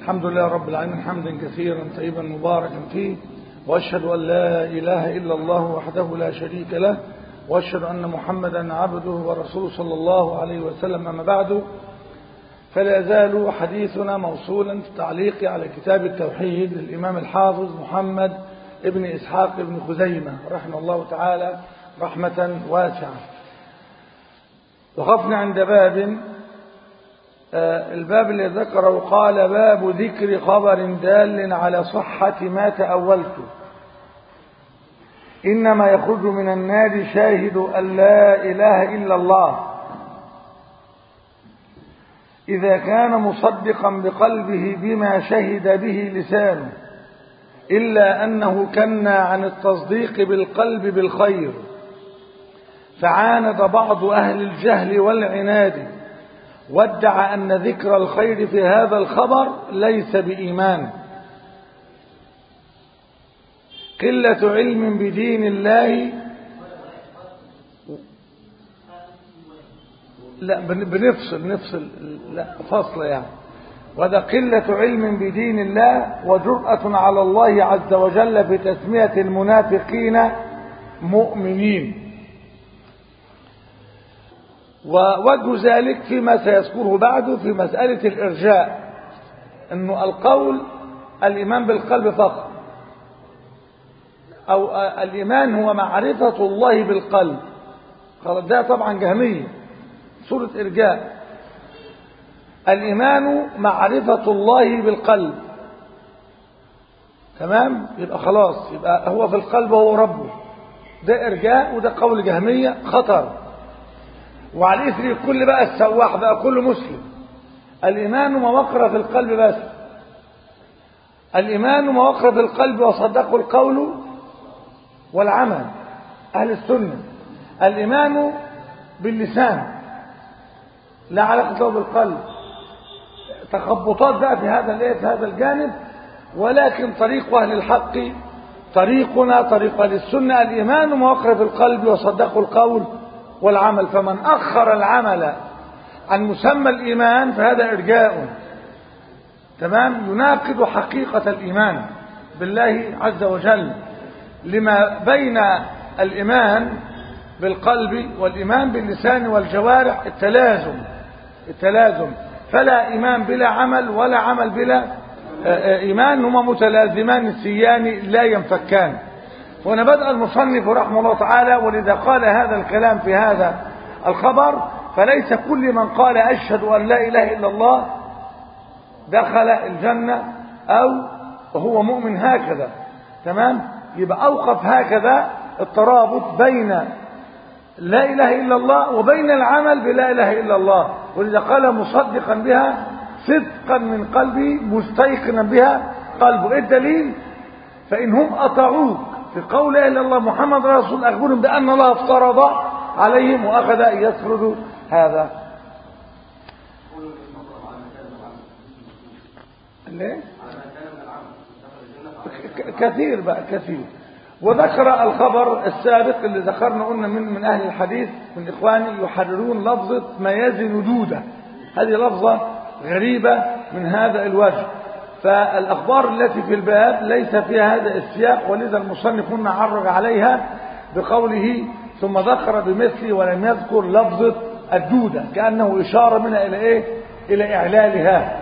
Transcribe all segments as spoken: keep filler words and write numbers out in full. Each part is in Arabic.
الحمد لله رب العالمين حمدا كثيرا طيبا مباركا فيه، وأشهد أن لا إله إلا الله وحده لا شريك له، وأشهد أن محمدا عبده ورسوله صلى الله عليه وسلم. أما بعد، فلا يزال حديثنا موصولا في التعليق على كتاب التوحيد للإمام الحافظ محمد ابن إسحاق ابن خزيمة رحمه الله تعالى رحمة واسعة. وقفنا عند باب الباب اللي ذكره قال: باب ذكر خبر دال على صحة ما تأولته. إنما يخرج من النار شاهد أن لا إله إلا الله إذا كان مصدقا بقلبه بما شهد به لسانه، إلا أنه كنى عن التصديق بالقلب بالخير، فعاند بعض أهل الجهل والعناد وادعى أن ذكر الخير في هذا الخبر ليس بإيمان. قلة علم بدين الله، لا بنفصل نفصل لا فصل يعني، وهذا قلة علم بدين الله وجرأة على الله عز وجل في تسمية المنافقين مؤمنين. ووجه ذلك فيما سيذكره بعده في مسألة الإرجاء، أنه القول الإيمان بالقلب فقط، أو الإيمان هو معرفة الله بالقلب. خلاص ده طبعا جهمية صورة إرجاء. الإيمان معرفة الله بالقلب، تمام؟ يبقى خلاص، يبقى هو في القلب وهو ربه. ده إرجاء، وده قول جهمية خطر. وعلى الإثر الكل بقى السواح بقى كل مسلم. الإيمان ما وقر في القلب بس، الإيمان ما وقر في القلب وصدقه القول والعمل. أهل السنة الإيمان باللسان لا علاقة له بالقلب. تخبطات بقى في هذا الايه في هذا الجانب، ولكن طريق أهل الحق طريقنا طريق أهل السنة. الإيمان ما وقر في القلب وصدقه القول والعمل، فمن أخر العمل عن مسمى الإيمان فهذا إرجاء، تمام، يناقض حقيقة الإيمان بالله عز وجل، لما بين الإيمان بالقلب والإيمان باللسان والجوارح التلازم التلازم فلا إيمان بلا عمل ولا عمل بلا إيمان، هما متلازمان السيان لا ينفكان. هنا بدأ المصنف رحمه الله تعالى، ولذا قال هذا الكلام في هذا الخبر، فليس كل من قال أشهد أن لا إله إلا الله دخل الجنة أو هو مؤمن هكذا، تمام. يبقى أوقف هكذا الترابط بين لا إله إلا الله وبين العمل بلا إله إلا الله، ولذا قال مصدقا بها صدقا من قلبي مستيقنا بها قلبه. إيه الدليل؟ فإنهم أطاعوك في قول لا إله إلا الله محمد رسول أخبرهم بأن الله افترض عليهم وأخذ يسرد هذا. ليه؟ كثير بقى كثير. وذكر الخبر السابق اللي ذكرنا قلنا من من أهل الحديث من إخواني يحررون لفظة ما يزن دودة. هذه لفظة غريبة من هذا الوجه، فالأخبار التي في الباب ليس فيها هذا السياق، ولذا المصنف هنا عرج عليها بقوله ثم ذكر بمثله ولم يذكر لفظة الدودة، كأنه إشارة منها إلى إيه؟ إلى إعلالها.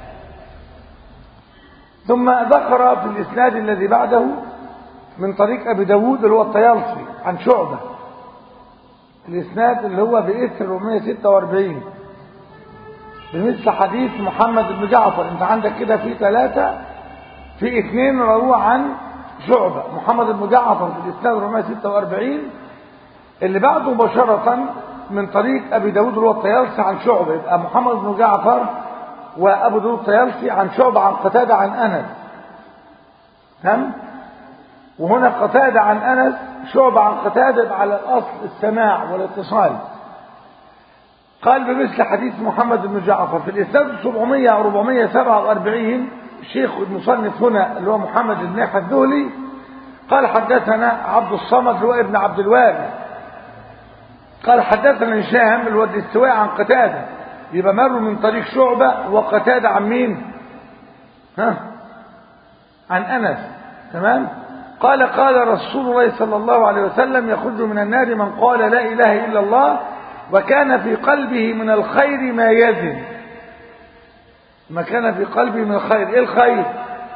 ثم ذكر في الإسناد الذي بعده من طريق أبي داود اللي هو الطيالسي عن شعبة، الإسناد اللي هو بإثر أربعمائة وستة وأربعين بمثل حديث محمد بن جعفر. انت عندك كده في ثلاثة، في اثنين رواه عن شعبة. محمد بن جعفر في الإسناد أربعمائة وستة وأربعين، اللي بعده مباشرة من طريق أبي داود اللي هو الطيالسي عن شعبة. يبقى محمد بن جعفر وأبو داود الطيالسي عن شعبة عن قتادة عن أنس، تمام. وهنا قتادة عن أنس، شعبة عن قتادة، على الأصل السماع والاتصال. قال بمثل حديث محمد بن جعفر في الإسناد سبعمائة أو أربعمائة وسبعة وأربعين. شيخ المصنف هنا اللي هو محمد بن يحيى الذهلي قال حدثنا عبد الصمد اللي هو ابن عبد الوارث قال حدثنا هشام اللي هو الاستواء عن قتادة. يبقى مروا من طريق شعبة وقتادة عن مين؟ ها عن أنس تمام قال قال رسول الله صلى الله عليه وسلم يخرج من النار من قال لا إله إلا الله وكان في قلبه من الخير ما يزن. ما كان في قلبه من الخير، ايه الخير؟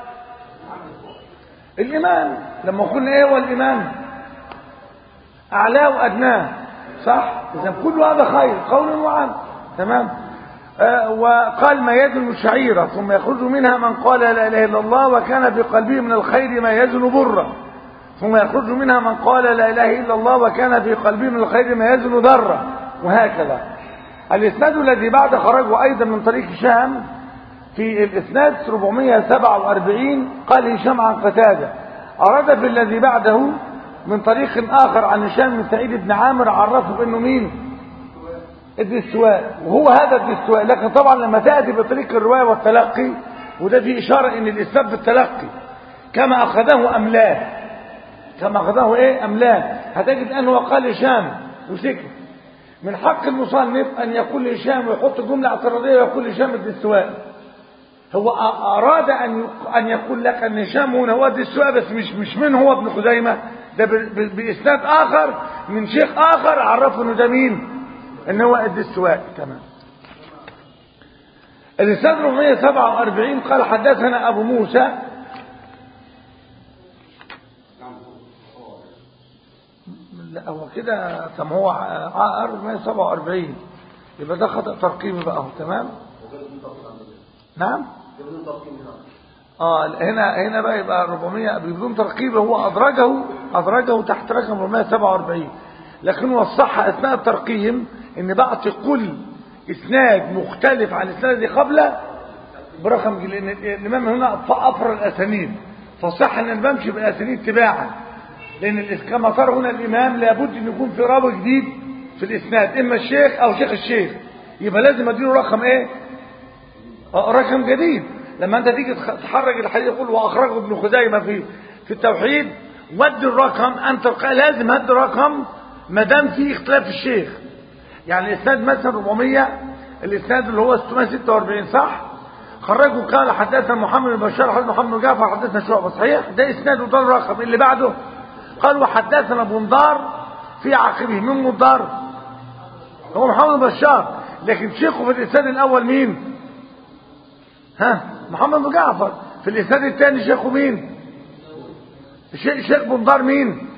الإيمان. لما قلنا ايه هو الإيمان؟ أعلاه وأدناه، صح؟ إذا كل هذا خير قول وعمل تمام. آه وقال ما يزن شعيرة ثم يخرج منها من قال لا إله إلا الله وكان في قلبه من الخير ما يزن برة ثم يخرج منها من قال لا إله إلا الله وكان في قلبه من الخير ما يزن ذرة، وهكذا. الإسناد الذي بعد خرجه أيضا من طريق هشام في الإسناد أربعمائة وسبعة وأربعين قال هشام عن قتادة أراد في الذي بعده من طريق آخر عن هشام بن سعيد بن عامر عرفه بأنه مين؟ الدستواء، وهو هذا الدستواء. لكن طبعا لما تأتي بطريق الرواية والتلقي وده في إشارة إن الإسناد في التلقي كما أخذه أملاه كما أخذه إيه أملاه هتجد أنه قال هشام وسكت. من حق المصنف أن يقول هشام ويحط جملة اعتراضية ويقول هشام الدستواء. هو أراد أن أن يقول لك أن هشام هنا هو الدستواء بس مش مش من هو ابن خزيمة، ده بإسناد آخر من شيخ آخر عرفه إنه ده مين؟ إن هو الدستواء. تمام. الإسناد أربعمائة وسبعة وأربعين قال حدثنا أبو موسى لا هو كده طب هو أربعمائة وسبعة وأربعين يبقى ده خطأ ترقيمي بقى اهو. تمام. نعم اه هنا هنا بقى يبقى أربعمائة بدون ترقيب، هو أدرجه أدرجه تحت رقم أربعمائة وسبعة وأربعين، لكن هو الصح أثناء الترقيم إن بعطي كل إسناد مختلف عن الإسناد الذي قبله برقم، لأن الإمام هنا أفر الأسانيد فصح أن بمشي بالأسانيد تباعا، لأن كما ترى هنا الإمام لابد أن يكون في راوي جديد في الإسناد إما الشيخ أو شيخ الشيخ، يبقى لازم أديله رقم إيه؟ رقم جديد. لما أنت تيجي تحرج الحديث يقول وأخرجه ابن خزيمة في في التوحيد ودي الرقم، أنت لازم هدي رقم ما دام في اختلاف في الشيخ. يعني الإسناد مثلا أربعمائة الإسناد اللي هو ستمائة وستة وأربعين صح؟ خرجوا قال حدثنا محمد بن بشار حدثنا محمد بن جعفر حدثنا شعبة صحيح؟ ده إسناد وده الرقم. اللي بعده قال وحدثنا بندار في عقبه. من بندار؟ هو محمد بن بشار، لكن شيخه في الإسناد الأول مين؟ ها محمد بن جعفر. في الإسناد الثاني شيخه مين؟ شيخ بندار مين؟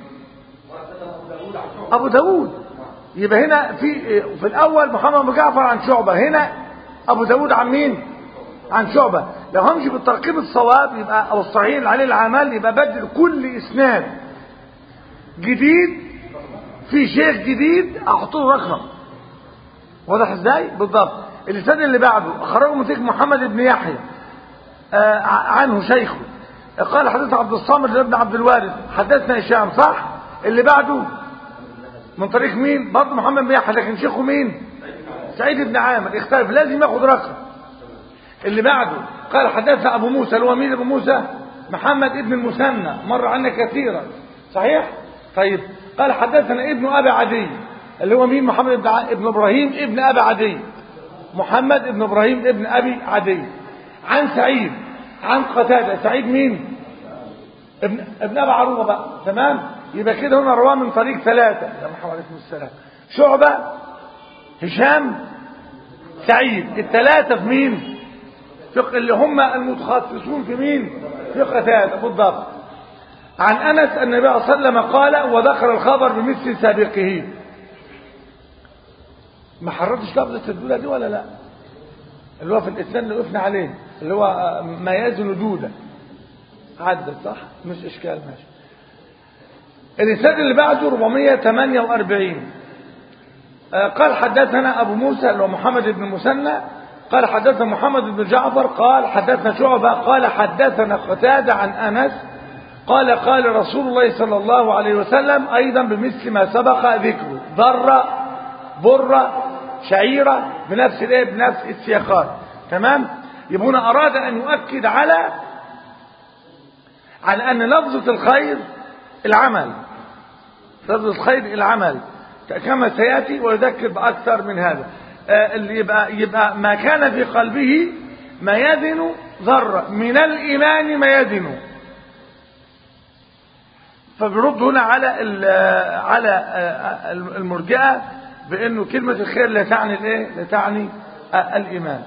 أبو داود. يبقى هنا في في الأول محمد بن جعفر عن شعبة، هنا أبو داود عن مين؟ عن شعبة. لو همشي بالترقيب الصواب يبقى أو الصحيح عليه العمل يبقى بدل كل إسناد جديد في شيخ جديد أحط له رقم. واضح ازاي؟ بالضبط. الإسناد اللي بعده أخرجه من طريق محمد بن يحيى آه عنه شيخه قال حدثنا عبد الصامد بن عبد الوارث حدثنا هشام صح؟ اللي بعده من طريق مين؟ برضه محمد بن يحيى لكن شيخه مين؟ سعيد بن عامر. اختلف لازم ياخد رقم. اللي بعده قال حدثنا ابو موسى اللي هو مين ابو موسى؟ محمد ابن المثنى مر عنا كثيرا صحيح؟ طيب قال حدثنا ابن ابي عدي اللي هو مين؟ محمد ابن, ع... ابن ابراهيم ابن ابي عدي محمد ابن ابراهيم ابن ابي عدي عن سعيد عن قتادة. سعيد مين؟ ابن ابن ابي عروبه بقى. تمام. يبقى كده هنا رواه من طريق ثلاثة. يا محمد عليكم السلام. شعبة هشام سعيد الثلاثة في مين؟ في اللي هم المتخصصون في مين؟ في قتادة بالضبط. عن أنس أن النبي صلى الله عليه وسلم قال وذكر الخبر بمثل سابقه. ما حررتش لفظة الدودة دي ولا لا؟ اللي هو في الإسلام اللي وقفنا عليه اللي هو ما يزن دودة عدت صح؟ مش إشكال ماشي. الإسناد اللي بعده أربعمائة وثمانية وأربعين قال حدثنا أبو موسى اللي هو محمد بن المثنى قال حدثنا محمد بن جعفر قال حدثنا شعبة قال حدثنا قتادة عن أنس قال قال رسول الله صلى الله عليه وسلم أيضا بمثل ما سبق ذكره ذرة برة شعيرة بنفس الايه بنفس السياقات. تمام. يبقى هنا أراد أن يؤكد على على أن لفظة الخير العمل لفظة الخير العمل كما سيأتي ويذكر بأكثر من هذا. آه اللي يبقى, يبقى ما كان في قلبه ما يزن ذرة من الإيمان ما يزن. فبيرد هنا على على المرجئة بأنه كلمة الخير لا تعني الايه؟ لا تعني الإيمان.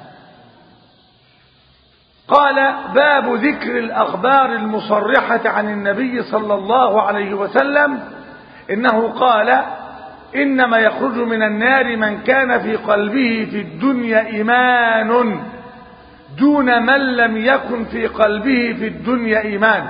قال: باب ذكر الأخبار المصرحة عن النبي صلى الله عليه وسلم إنه قال: إنما يخرج من النار من كان في قلبه في الدنيا إيمان دون من لم يكن في قلبه في الدنيا إيمان.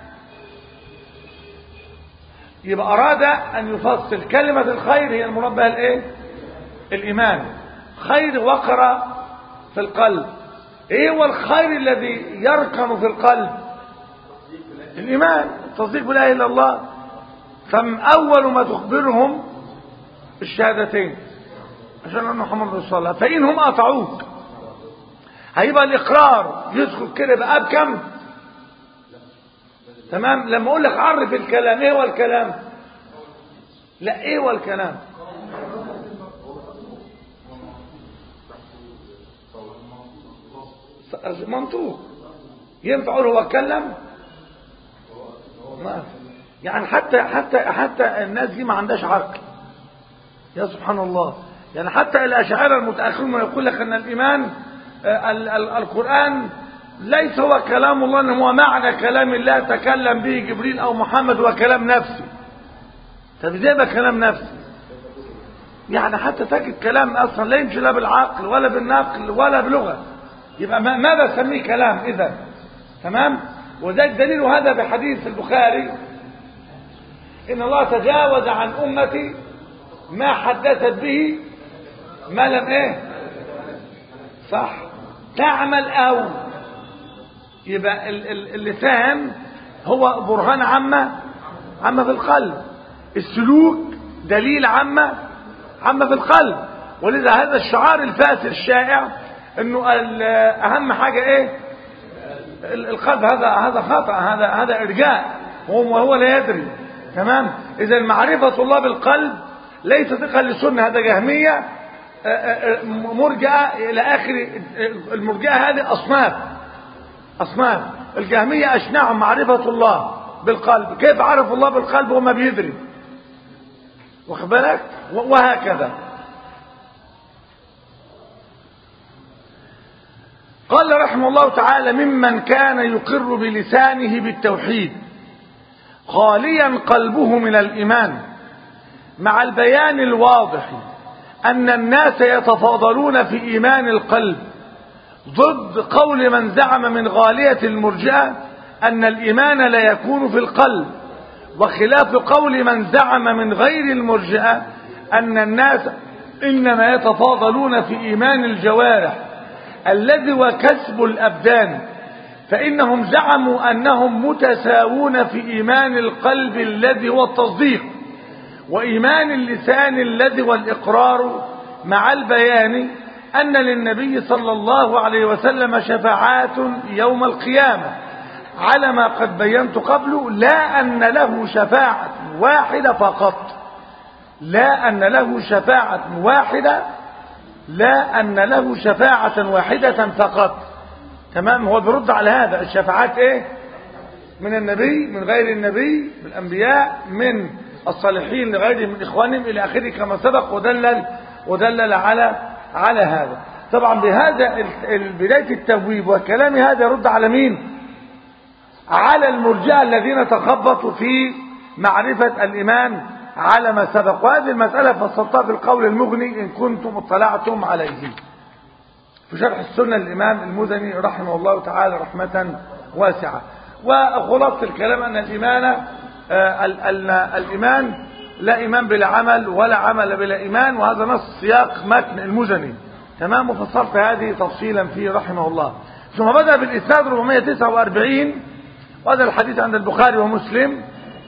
يبقى أراد أن يفصل كلمة الخير هي المراد بها الإيه؟ الإيمان. خير وقر في القلب. إيه هو الخير الذي يركن في القلب؟ الإيمان، التصديق بلا إله إلا الله. فأول ما تخبرهم الشهادتين عشان أن محمد رسول الله. فإنهم أطاعوك هيبقى الإقرار يدخل كده بقى بكم؟ تمام. لما أقول لك عرف الكلام، إيه هو الكلام؟ لا، إيه هو الكلام؟ منطوق. ينفع أقول هو اتكلم؟ ما يعني حتى حتى حتى الناس دي ما عندهاش عقل. يا سبحان الله. يعني حتى الأشاعرة المتأخرون يقول لك أن الإيمان ال ال القرآن ليس هو كلام الله، إنما هو معنى كلام الله تكلم به جبريل أو محمد، وكلام نفسي. طب ازاي بقى كلام نفسي؟ يعني حتى تجد كلام أصلا لا يمشي لا بالعقل ولا بالنقل ولا بلغة، يبقى ماذا سميه كلام إذا؟ تمام. وذلك دليل هذا بحديث البخاري: إن الله تجاوز عن أمتي ما حدثت به ما لم إيه؟ صح، تعمل أو. يبقى اللسان هو برهان عامة عامة في القلب، السلوك دليل عامة عامة في القلب. ولذا هذا الشعار الفاسد الشائع انه اهم حاجة ايه؟ القلب. هذا هذا خطأ، هذا هذا ارجاء وهو لا يدري. تمام. اذا معرفة الله بالقلب ليس ثقة للسنة، هذا جهمية مرجئة الى اخر. المرجئة هذه اصناف اصناف. الجهمية اشنعهم معرفة الله بالقلب. كيف عرف الله بالقلب وما بيدري؟ واخد بالك؟ وهكذا. قال رحمه الله تعالى: ممن كان يقر بلسانه بالتوحيد خاليا قلبه من الإيمان، مع البيان الواضح أن الناس يتفاضلون في إيمان القلب، ضد قول من زعم من غالية المرجئة أن الإيمان لا يكون في القلب، وخلاف قول من زعم من غير المرجئة أن الناس إنما يتفاضلون في إيمان الجوارح الذي هو كسب الأبدان، فإنهم زعموا أنهم متساوون في إيمان القلب الذي هو التصديق، وإيمان اللسان الذي هو الإقرار، مع البيان أن للنبي صلى الله عليه وسلم شفاعات يوم القيامة على ما قد بينت قبله، لا أن له شفاعة واحدة فقط، لا أن له شفاعة واحدة لا أن له شفاعة واحدة فقط. تمام. هو بيرد على هذا. الشفاعات ايه؟ من النبي، من غير النبي، من الأنبياء، من الصالحين لغيرهم من إخوانهم إلى آخره كما سبق ودلل ودلل على على هذا. طبعا بهذا بداية التبويب وكلام هذا يرد على مين؟ على المرجئة الذين تخبطوا في معرفة الإيمان على ما سبق. وهذه المسألة فصلتها في القول المغني إن كنتم اطلعتم عليه في شرح السنة الإمام المزني رحمه الله تعالى رحمة واسعة. وخلاصة الكلام أن الإيمان آه الإيمان لا إيمان بلا عمل ولا عمل بلا إيمان، وهذا نص سياق متن المزني. تمام. وفصلت هذه تفصيلا فيه رحمه الله. ثم بدأ بالإسناد أربعمائة وتسعة وأربعين، وهذا الحديث عند البخاري ومسلم،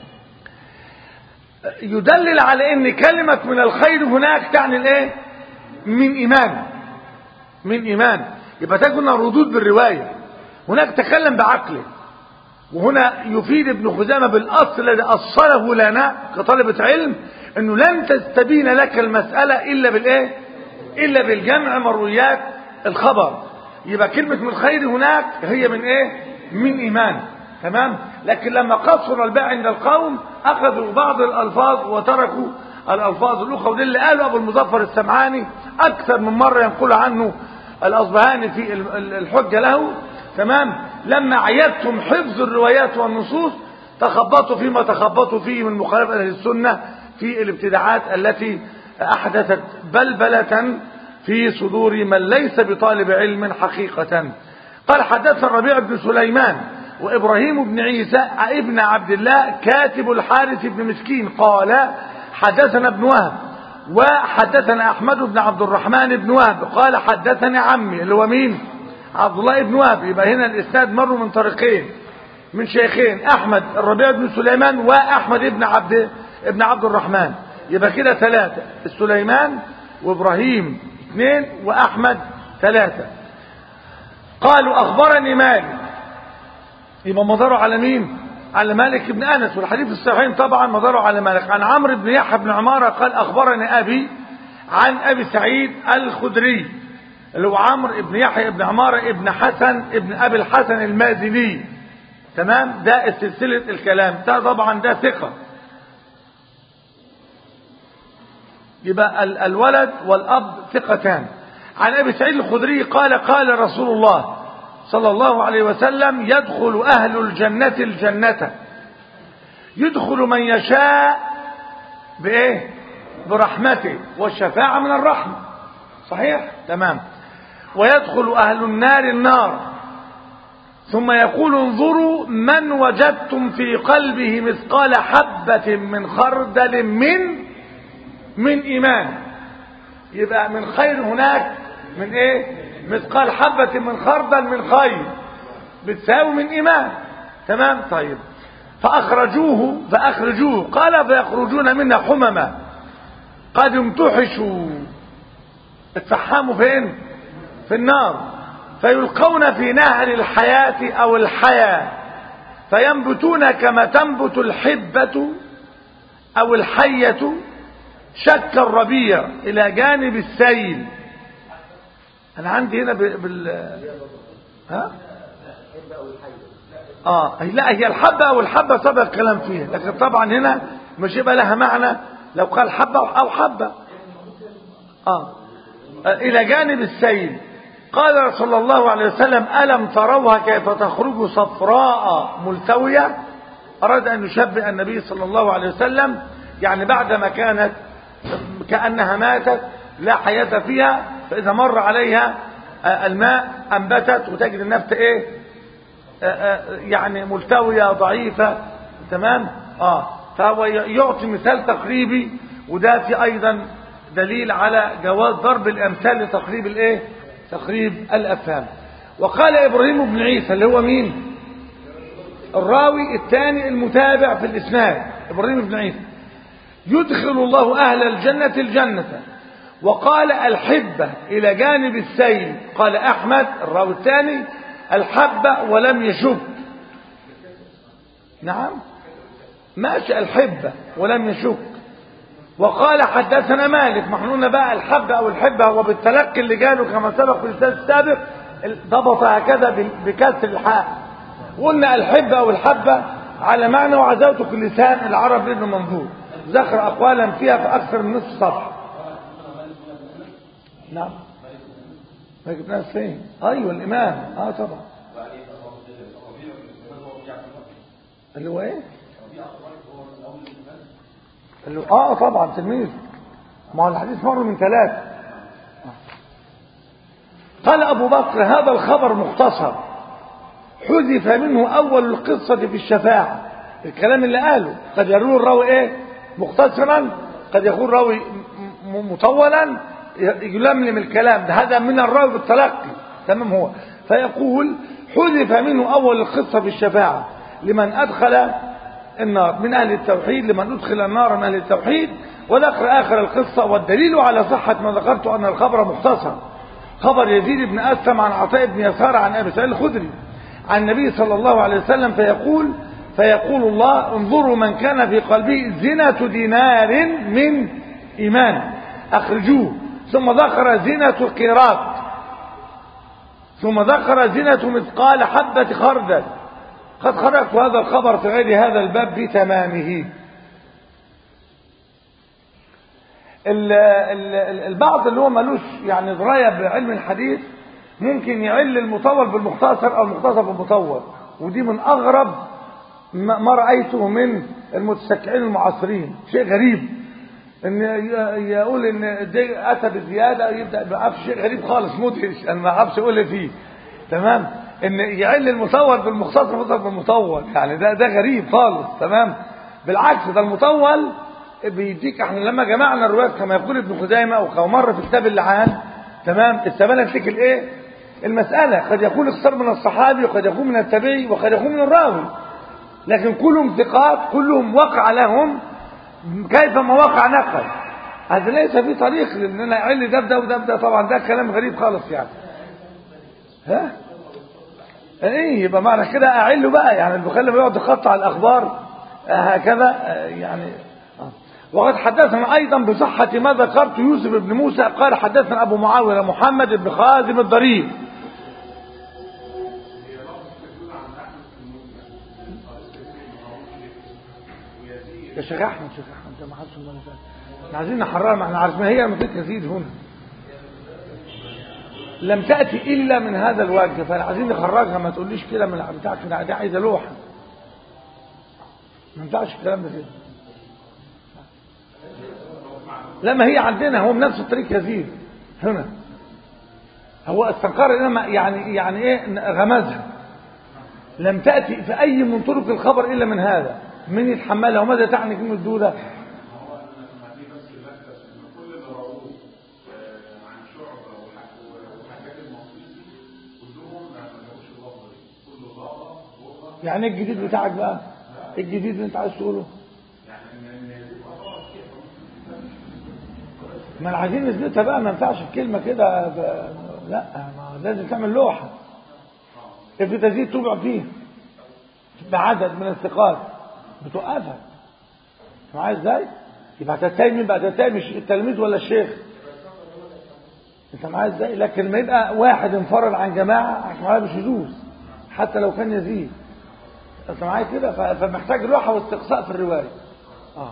يدلل على ان كلمة من الخير هناك تعني الايه؟ من ايمان، من ايمان. يبقى تكون الردود بالرواية. هناك تكلم بعقله، وهنا يفيد ابن خزامة بالاصل الذي اصله لنا كطالبة علم انه لن تستبين لك المسألة الا بالايه؟ الا بالجمع مرويات الخبر. يبقى كلمة من الخير هناك هي من ايه؟ من ايمان. تمام. لكن لما قصر الباء عند القوم اخذوا بعض الالفاظ وتركوا الالفاظ الاخرى، وده اللي قاله ابو المظفر السمعاني اكثر من مرة ينقل عنه الاصبهاني في الحجة له. تمام. لما عيدتم حفظ الروايات والنصوص تخبطوا فيما تخبطوا فيه من مخالفة اهل السنة في الابتداعات التي احدثت بلبلة في صدور من ليس بطالب علم حقيقة. قال حدثنا الربيع بن سليمان وإبراهيم بن عيسى ابن عبد الله كاتب الحارث بن مسكين قال حدثنا ابن وهب وحدثنا أحمد بن عبد الرحمن بن وهب قال حدثني عمي اللي هو مين؟ عبد الله بن وهب. يبقى هنا الإسناد مروا من طريقين من شيخين، أحمد الربيع بن سليمان وأحمد بن عبد ابن عبد الرحمن. يبقى كده ثلاثة، السليمان وإبراهيم اثنين وأحمد ثلاثة. قالوا أخبرني مالك، يبقى مداروا على مين؟ على مالك بن أنس، والحديث الصحيحين طبعا مداروا على مالك. عن عمرو بن يحيى بن عمارة قال أخبرني أبي عن أبي سعيد الخدري اللي هو عمرو بن يحيى بن عمارة ابن حسن ابن أبي الحسن المازني. تمام. ده سلسلة الكلام ده طبعا ده ثقة. يبقى الولد والأب ثقتان. عن أبي سعيد الخدري قال قال رسول الله صلى الله عليه وسلم يدخل أهل الجنة الجنة يدخل من يشاء بإيه؟ برحمته، والشفاعة من الرحمة. صحيح؟ تمام. ويدخل أهل النار النار ثم يقول انظروا من وجدتم في قلبه مثقال حبة من خردل من من إيمان. يبقى من خير هناك من ايه؟ مثقال حبة من خردل من خير بتساوي من إيمان. تمام. طيب فأخرجوه فأخرجوه قال فيخرجون منا حمما قد امتحشوا، اتفحموا فين؟ في النار، فيلقون في نهر الحياة أو الحياة فينبتون كما تنبت الحبة أو الحية شك الربيع إلى جانب السيل. أنا عندي هنا بال ها آه لا هي الحبة أو الحبة سبق الكلام فيها، لكن طبعا هنا مش يبقى لها معنى لو قال حبة أو حبة. آه إلى جانب السيل. قال صلى الله عليه وسلم ألم تروها كيف تخرج صفراء ملتوية؟ أراد أن يشبه النبي صلى الله عليه وسلم يعني بعدما كانت كأنها ماتت لا حياة فيها، فإذا مر عليها الماء أنبتت وتجد النفس إيه يعني ملتوية ضعيفة. تمام. آه فهو يعطي مثال تقريبي، وده في أيضا دليل على جواز ضرب الأمثال لتقريب الإيه تقريب الأفهام. وقال إبراهيم بن عيسى اللي هو مين؟ الراوي الثاني المتابع في الإسناد إبراهيم بن عيسى يدخل الله أهل الجنة الجنة. وقال الحبة إلى جانب السيل. قال أحمد الراوي الثاني الحبة ولم يشك. نعم ماشي الحبة ولم يشك. وقال حدثنا مالك، محنون بقى الحبة أو الحبة هو بالتلقي اللي جاله كما سبق في الأستاذ السابق ضبط هكذا بكسر الحاء. قلنا الحبة أو الحبة على معنى وعزوته في اللسان العرب لابن منظور ذكر أقوالا فيها في أكثر من نصف صفحة. نعم ما جبناها فين؟ أيوة الإمام آه طبعا اللي هو إيه؟ اللي هو آه طبعا تلميذ. ما هو الحديث مر من ثلاثة. قال أبو بكر هذا الخبر مختصر حذف منه أول القصة في الشفاعة. الكلام اللي قاله قد يروي الراوي إيه مختصرا، قد يكون راوي مطولا يلملم الكلام ده، هذا من الراوي بالتلقي. تمام. هو فيقول حذف منه أول القصة في الشفاعة لمن أدخل النار من أهل التوحيد، لمن أدخل النار من أهل التوحيد، وذكر آخر القصة. والدليل على صحة ما ذكرت أن الخبر مختصر خبر يزيد بن أسلم عن عطاء بن يسار عن أبي سعيد الخدري عن النبي صلى الله عليه وسلم فيقول فيقول الله انظروا من كان في قلبه زنة دينار من إيمان أخرجوه. ثم ذكر زنة القيراط ثم ذكر زنة مثقال حبة خردل. قد خرجت هذا الخبر في غير هذا الباب بتمامه. البعض اللي هو ملوش يعني درايه بعلم الحديث ممكن يعل المطول بالمختصر او المختصر بالمطول، ودي من اغرب ما رايته من المتشكعين المعاصرين. شيء غريب ان يقول ان دي اتى بزياده يبدا بقى في شيء غريب خالص مدهش، انا ما اعرفش اقول ايه فيه. تمام، ان يعل المطول بالمختصر والمختصر بالمطول، يعني ده ده غريب خالص. تمام، بالعكس ده المطول بيديك. احنا لما جمعنا الروايات كما يقول ابن خزيمه او كما مر في كتاب اللعان، تمام، استبان فيك الايه المساله. قد يكون اختصار من الصحابي وقد يكون من التابعي وقد يكون من الراوي، لكن كلهم ثقات، كلهم وقع لهم كيفما وقع نقل. هذا ليس في طريق لان انا اعل ده بده وده بده، طبعا ده كلام غريب خالص يعني. ها ايه يبقى معنى كده اعله بقى، يعني البخاري لما يقعد يقطع الاخبار هكذا يعني. وقد حدثنا ايضا بصحة ما ذكرت يوسف بن موسى قال حدثنا ابو معاوية محمد بن خازم الضرير. يا شيخ احمد شيخ احمد انت ما حدش من احنا عايزين نحررها، ما احنا عارفين هي ما فيش يزيد هنا لم تأتي الا من هذا الوجه، فاحنا عايزين نخرجها. ما تقوليش كده من بتاعك دي عايزه لوحه، ما ينفعش الكلام ده كده. لما هي عندنا هو بنفس الطريق يزيد هنا، هو استنكر انما يعني يعني ايه غمزها. لم تأتي في اي من طرق الخبر الا من هذا. من يتحملها وماذا تعني كلمه دوله؟ يعني ايه الجديد بتاعك بقى؟ ايه الجديد اللي انت عايز تقوله؟ ما انا عايزين نثبتها بقى، ما ينفعش الكلمه كده ب... لا ما لازم تعمل لوحه. في تزيد تبع فيه بعدد من الثقات بتوقفها. معايا ازاي؟ يبقى هتتهم مين بقى؟ هتتهم التلميذ ولا الشيخ؟ انت معايا ازاي؟ لكن ما يبقى واحد انفرد عن جماعه معايا مش يجوز حتى لو كان يزيد. انت معايا كده؟ فمحتاج لوحه واستقصاء في الروايه. اه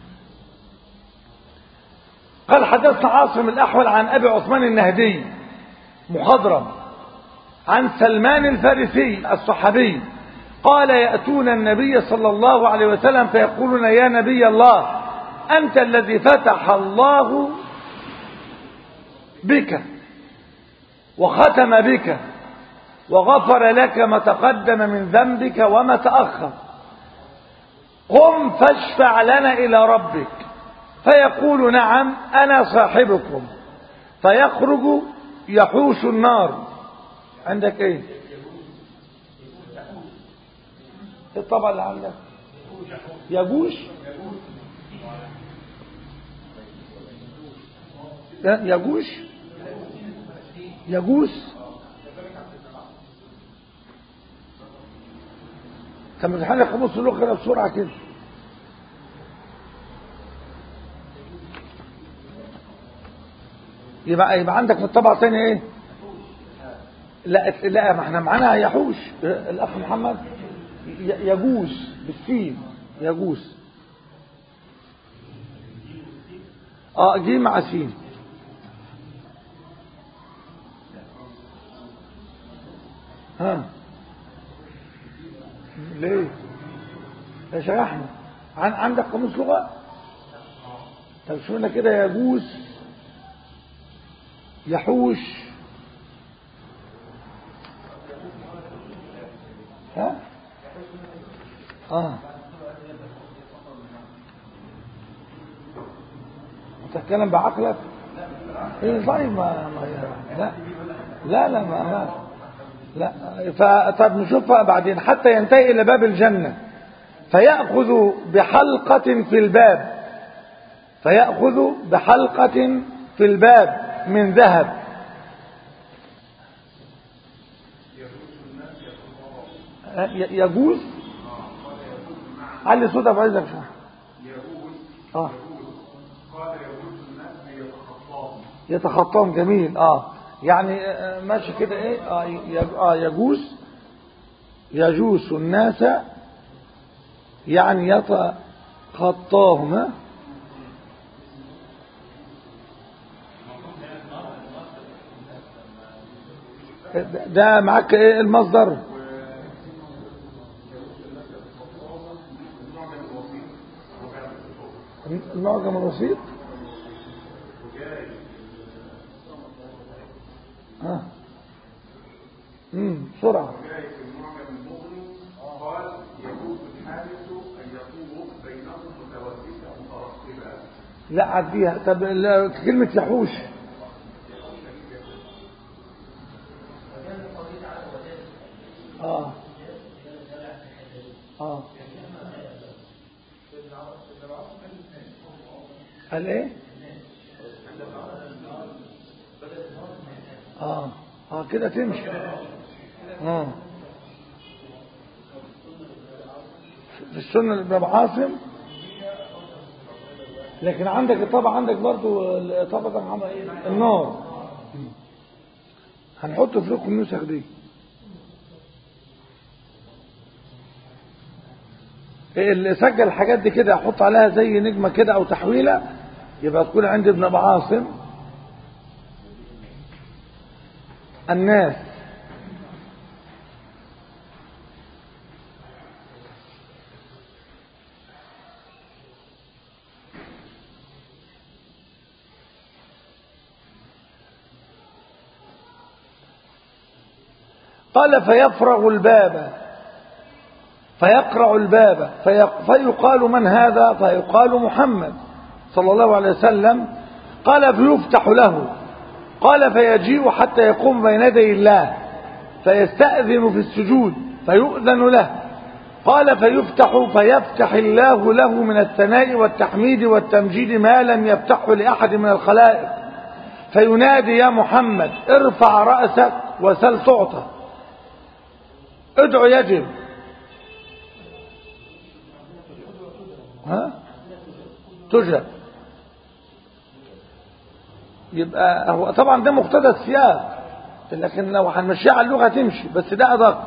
قال حدثنا عاصم الأحول عن أبي عثمان النهدي مخضرم عن سلمان الفارسي الصحابي قال يأتون النبي صلى الله عليه وسلم فيقولون يا نبي الله أنت الذي فتح الله بك وختم بك وغفر لك ما تقدم من ذنبك وما تأخر، قم فاشفع لنا إلى ربك. فيقول نعم أنا صاحبكم، فيخرج يحوش النار. عندك ايه الطبع اللي عندك؟ يجوش يجوش يجوس. كم امتحان خمس اللغة كده بسرعة كده. يبقى يبقى عندك في الطبعة الثانية ايه؟ لا لا ما احنا معانا يحوش. الاخ محمد يجوز بالسين يجوز. اه جيم مع سين. ها ليه يا شيخ احمد؟ عن عندك قاموس لغة؟ طب شو لنا كده يجوز يحوش. ها اه تتكلم بعقلك ايه؟ طيب ما, ما لا لا لا ما لا, لا. طب نشوفها بعدين. حتى ينتهي الى باب الجنة فيأخذ بحلقة في الباب فيأخذ بحلقة في الباب من ذهب. يجوز علي صوتك بعزك شوية. اه يتخطاهم. جميل. اه يعني ماشي كده ايه اه يجوز يجوز الناس يعني يتخطاهم. ده معاك ايه المصدر؟ المعجم الوسيط. ها امم بسرعه. قال يجوز الحادث ان يكون بينهم متوسطا مترقبا. لا عديها. طب كلمه يحوش اه اه قال ايه اه اه كده تمشي. اه في السنة لابن عاصم. لكن عندك طبعا عندك برضو طبعا النار هنحطه في لكم النسخ دي. اللي سجل الحاجات دي كده احط عليها زي نجمة كده او تحويلة يبقى تكون عند ابن ابي عاصم الناس. قال فيفرغ الباب فيقرع الباب فيقال من هذا؟ فيقال محمد صلى الله عليه وسلم. قال فيفتح له. قال فيجيء حتى يقوم بين يدي الله فيستأذن في السجود فيؤذن له. قال فيفتح فيفتح الله له من الثناء والتحميد والتمجيد ما لم يفتحه لأحد من الخلائق فينادي يا محمد ارفع رأسك وسل تعطى ادعو يجب. ها تجب. يبقى هو طبعا ده مقتضى السياق لكن لو هنمشيها على اللغة تمشي بس ده أدق.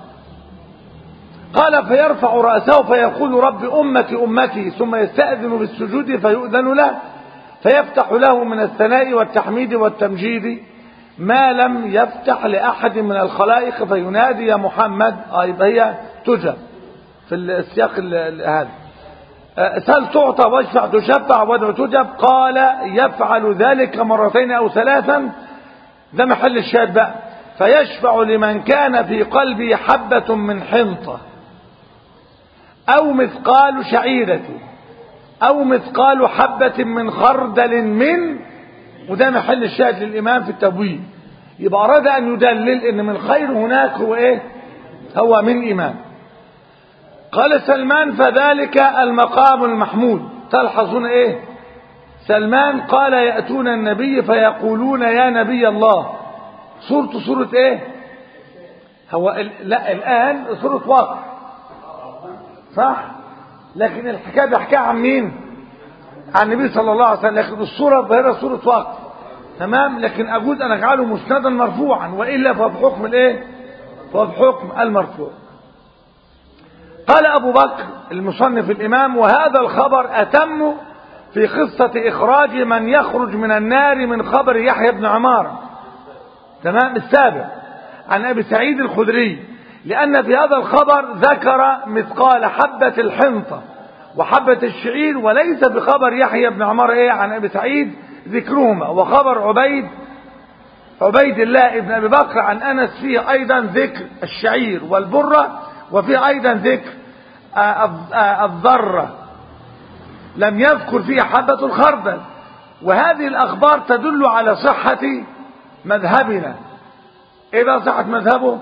قال فيرفع رأسه فيقول رب أمتي أمتي ثم يستأذن بالسجود فيؤذن له فيفتح له من الثناء والتحميد والتمجيد ما لم يفتح لأحد من الخلائق فينادي يا محمد. آه يبقى هي تجب في السياق هذا. سل تعطى واشفع تشفع وادع تجب. قال يفعل ذلك مرتين أو ثلاثا ده محل الشاهد بقى. فيشفع لمن كان في قلبه حبة من حنطة أو مثقال شعيرة أو مثقال حبة من خردل من وده محل الشاهد للإمام في التبويب. يبقى أراد أن يدلل إن من خير هناك هو إيه هو من إمام. قال سلمان فذلك المقام المحمود. تلحظون إيه سلمان قال يأتون النبي فيقولون يا نبي الله. صورته صورة إيه هو ال... لا الآن صورة وقت صح لكن الحكاية بيحكيها عن مين؟ عن النبي صلى الله عليه وسلم. لكن الصورة الظاهرة صورة وقت تمام. لكن أجوز أن أجعله مسندا مرفوعا وإلا فبحكم الإيه فبحكم المرفوع. قال أبو بكر المصنف الإمام وهذا الخبر أتم في قصة إخراج من يخرج من النار من خبر يحيى بن عمار تمام السابق عن أبي سعيد الخدري لأن في هذا الخبر ذكر مثقال حبة الحنطة وحبة الشعير وليس بخبر يحيى بن عمار إيه عن أبي سعيد ذكرهما. وخبر عبيد عبيد الله ابن أبي بكر عن أنس فيه أيضا ذكر الشعير والبرة وفيه أيضا ذكر الذرة لم يذكر فيه حبة الخردل. وهذه الأخبار تدل على صحة مذهبنا. إيه بقى صحة مذهبه؟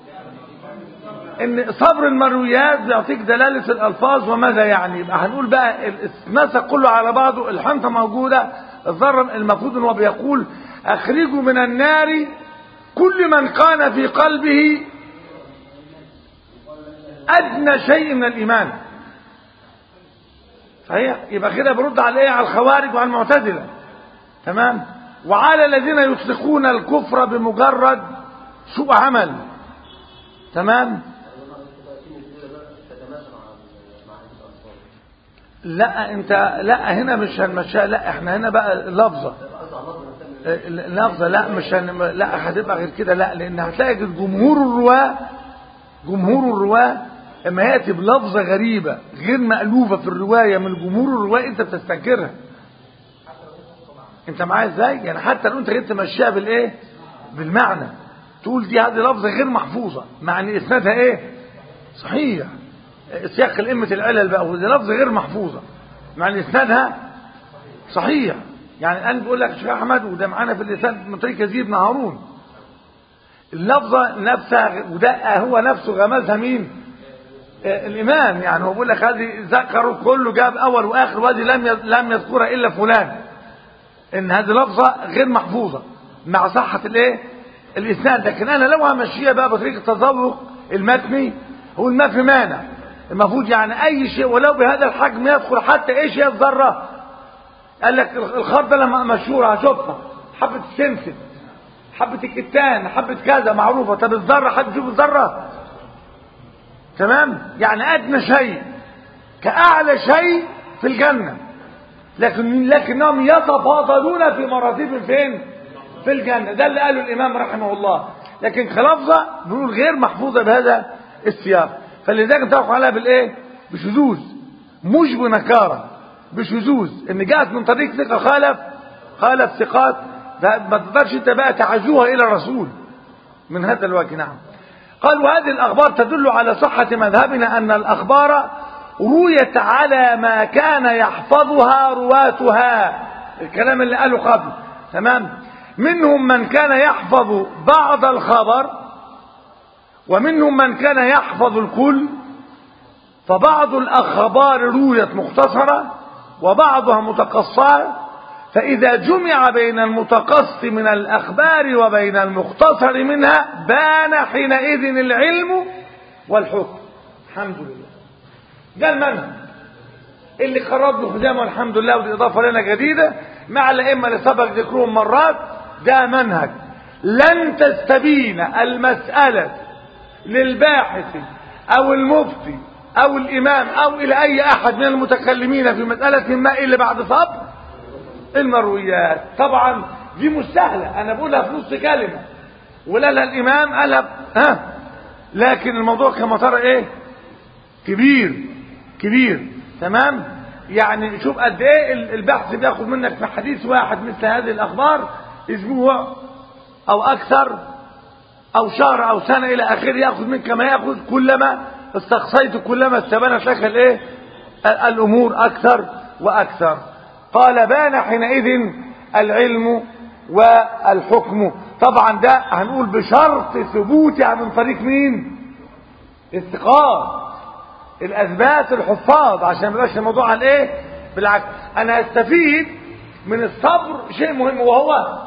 إن صبر المرويات بيعطيك دلالة الألفاظ وماذا يعني. يبقى هنقول بقى النسق كله على بعضه. الحنطة موجودة الذرة المفروض إنه بيقول أخرجوا من النار كل من كان في قلبه أدنى شيء من الإيمان. صحيح يبقى كده برد على إيه على الخوارج وعلى المعتزلة تمام. وعلى الذين يطلقون الكفر بمجرد سوء عمل. تمام. لا انت لا هنا مش هنمشيها، لا احنا هنا بقى لفظه لفظه لا مش هن... لا هتبقى غير كده، لا لان هتلاقي جمهور الرواه جمهور الرواه اما ياتي بلفظه غريبه غير مألوفه في الروايه من جمهور الرواه انت بتستنكرها. انت معايا ازاي؟ يعني حتى لو انت جيت تمشيها بالايه بالمعنى تقول دي هذه لفظه غير محفوظه مع ان اسنادها ايه صحيح، سياق الأئمة العلل بقى، ودي لفظ غير محفوظة مع ان اسنادها صحيح. يعني انا بقول لك الشيخ احمد وده معانا في اللسان من طريق يزيد بن هارون، اللفظه نفسها وده هو نفسه غمزها مين؟ آه الامام. يعني هو بيقول لك هذه ذكروا كله جاب اول واخر وهذه لم لم يذكرها الا فلان، ان هذه لفظه غير محفوظه مع صحه الايه الاسناد. لكن انا لو همشيها بقى بطريقه التذوق المتني هو ما في مانع المفروض يعني اي شيء ولو بهذا الحجم يدخل، حتى ايش هي الذره. قال لك الخرده لما مشهوره هشوفها حبه السمسم حبه الكتان حبه كذا معروفه. طب الذره حد يشوف الذره؟ تمام. يعني ادنى شيء كاعلى شيء في الجنه، لكن لكنهم يتفاضلون في مراتب فين؟ في الجنه. ده اللي قاله الامام رحمه الله. لكن كلفظه بنقول غير محفوظه بهذا السياق، فلذلك نتفق عليها بالايه؟ بشذوذ مش بنكاره، بشذوذ ان جاءت من طريق ثقه خالف خالف ثقات، ما تقدرش انت بقى تعزوها الى الرسول من هذا الوجه. نعم. قال وهذه الاخبار تدل على صحه مذهبنا ان الاخبار رويت على ما كان يحفظها رواتها، الكلام اللي قاله قبل. تمام. منهم من كان يحفظ بعض الخبر ومنهم من كان يحفظ الكل، فبعض الأخبار رويت مختصرة وبعضها متقصرة، فإذا جمع بين المتقص من الأخبار وبين المختصر منها بان حينئذ العلم والحكم. الحمد لله. ده المنهج اللي قررنا خدامه الحمد لله، ودي إضافة لنا جديدة مع الأئمة اللي سبق ذكرهم مرات. ده منهج لن تستبين المسألة للباحث أو المفتي أو الإمام أو إلى أي أحد من المتكلمين في مسألة ما إلا بعد صبر المرويات. طبعا دي مش سهلة، أنا بقولها في نص كلمة ولا لا الإمام قلب ها، لكن الموضوع كما ترى إيه كبير كبير. تمام. يعني شوف قد إيه البحث بياخد منك في حديث واحد مثل هذه الأخبار أسبوع أو أكثر أو شهر أو سنة إلى آخره، يأخذ منك ما يأخذ كلما استقصيت كلما استبانت لك الإيه الأمور أكثر وأكثر. قال بان حينئذ العلم والحكم. طبعا ده هنقول بشرط ثبوتها من طريق مين؟ الثقات الأثبات الحفاظ، عشان ما يبقاش الموضوع على إيه. بالعكس أنا أستفيد من الصبر شيء مهم، وهو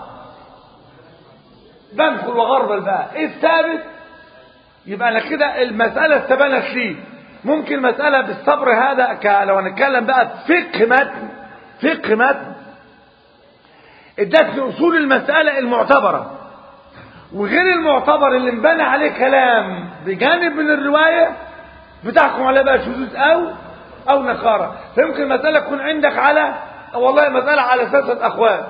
بنخل وغربل بقى ايه الثابت. يبقى انا كده المسألة استبانت لي. ممكن مسألة بالصبر هذا ك... لو هنتكلم بقى فقه متن فقه متن ادتني اصول المسألة المعتبرة وغير المعتبر اللي انبنى عليه كلام بجانب من الرواية بتحكم عليه بقى شذوذ او او نكارة. فيمكن مسألة تكون عندك على والله مسألة على ثلاثة اقوال.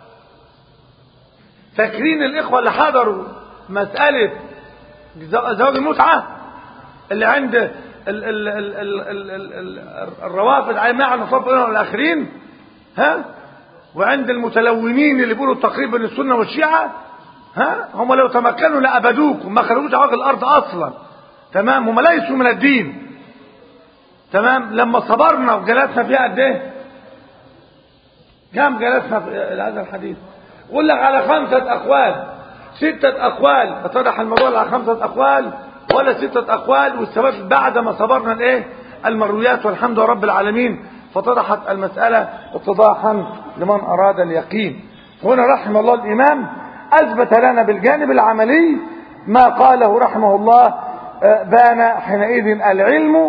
فاكرين الاخوة اللي حضروا مسألة زواج المتعة اللي عند ال ال ال ال ال ال ال الروافض على معنى نصاب الاخرين ها، وعند المتلونين اللي بيقولوا التقريب بين السنة والشيعة ها، هم لو تمكنوا لأبدوكم ما خرجوش على وجه الارض اصلا. تمام. هم ليسوا من الدين. تمام. لما صبرنا وجلسنا فيها قد ايه؟ كم جلسنا في هذا الحديث؟ يقول لك على خمسة أقوال ستة أقوال، فتضح الموضوع على خمسة أقوال ولا ستة أقوال، والسبب بعد ما صبرنا الإيه المرويات والحمد لله رب العالمين فاتضحت المسألة اتضاحا لمن أراد اليقين. هنا رحم الله الإمام أثبت لنا بالجانب العملي ما قاله رحمه الله بان حينئذ العلم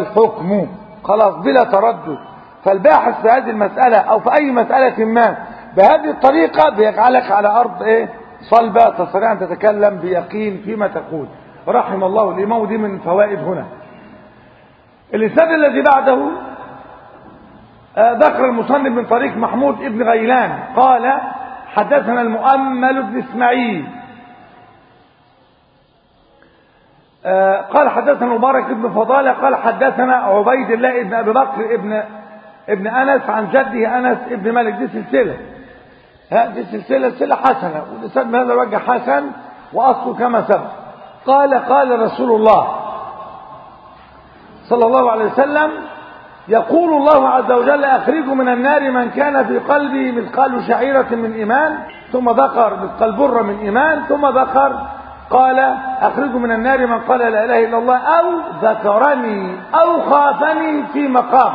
والحكم خلاص بلا تردد. فالباحث في هذه المسألة أو في أي مسألة ما بهذه الطريقة بيجعلك على أرض إيه صلبة، تستطيع أن تتكلم بيقين فيما تقول. رحم الله الإمام. ودي من فوائد هنا. الإسناد الذي بعده آه ذكر المصنف من طريق محمود ابن غيلان قال حدثنا المؤمل بن إسماعيل آه قال حدثنا مبارك بن فضالة قال حدثنا عبيد الله ابن أبي بكر ابن ابن أنس عن جده أنس ابن مالك. دي سلسلة، دي سلسلة سلسلة حسنة، والإسناد من هذا الوجه حسن وأصله كما سبق. قال قال رسول الله صلى الله عليه وسلم يقول الله عز وجل أخرج من النار من كان في قلبه مثقال شعيرة من إيمان، ثم ذكر مثقال برة من إيمان، ثم ذكر قال أخرج من النار من قال لا إله إلا الله أو ذكرني أو خافني في مقام.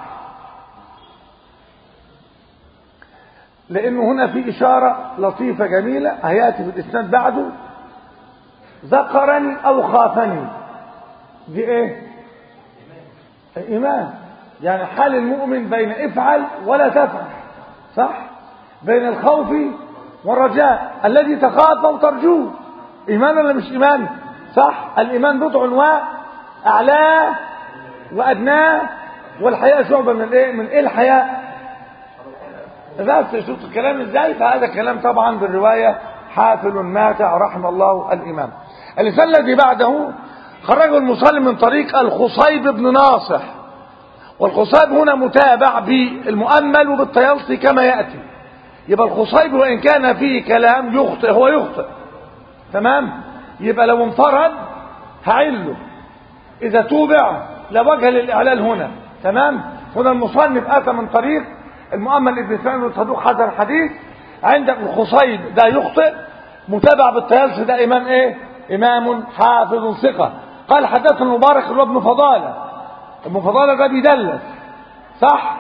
لأنه هنا في إشارة لطيفة جميلة هيأتي في الإسناد بعده. ذكرني أو خافني دي إيه؟ إيمان. يعني حال المؤمن بين افعل ولا تفعل، صح؟ بين الخوف والرجاء، الذي تخاف وترجوه. إيمان ولا مش إيمان؟ صح؟ الإيمان بضع أنواع، أعلاه وأدناه، والحياء شعبة من إيه؟ من إيه الحياء؟ بس شوف الكلام ازاي. فهذا كلام طبعا بالرواية حافل ماتع رحم الله الإمام. اللسان الذي بعده خرجه المصلي من طريق الخصيب بن ناصح، والخصيب هنا متابع بالمؤمل وبالطيالسي كما يأتي. يبقى الخصيب وإن كان فيه كلام يخطئ هو يخطئ، تمام؟ يبقى لو انفرد هعله، إذا توبع لا وجه للإعلال هنا، تمام؟ هنا المصنف أتى من طريق المؤمل ابن سعيد والصدوق حسن الحديث. عندك الخصيب ده يخطئ، متابع بالطيالسي ده إمام إيه؟ إمام حافظ ثقة. قال حدثنا المبارك هو ابن فضالة. ابن فضالة ده بيدلس، صح؟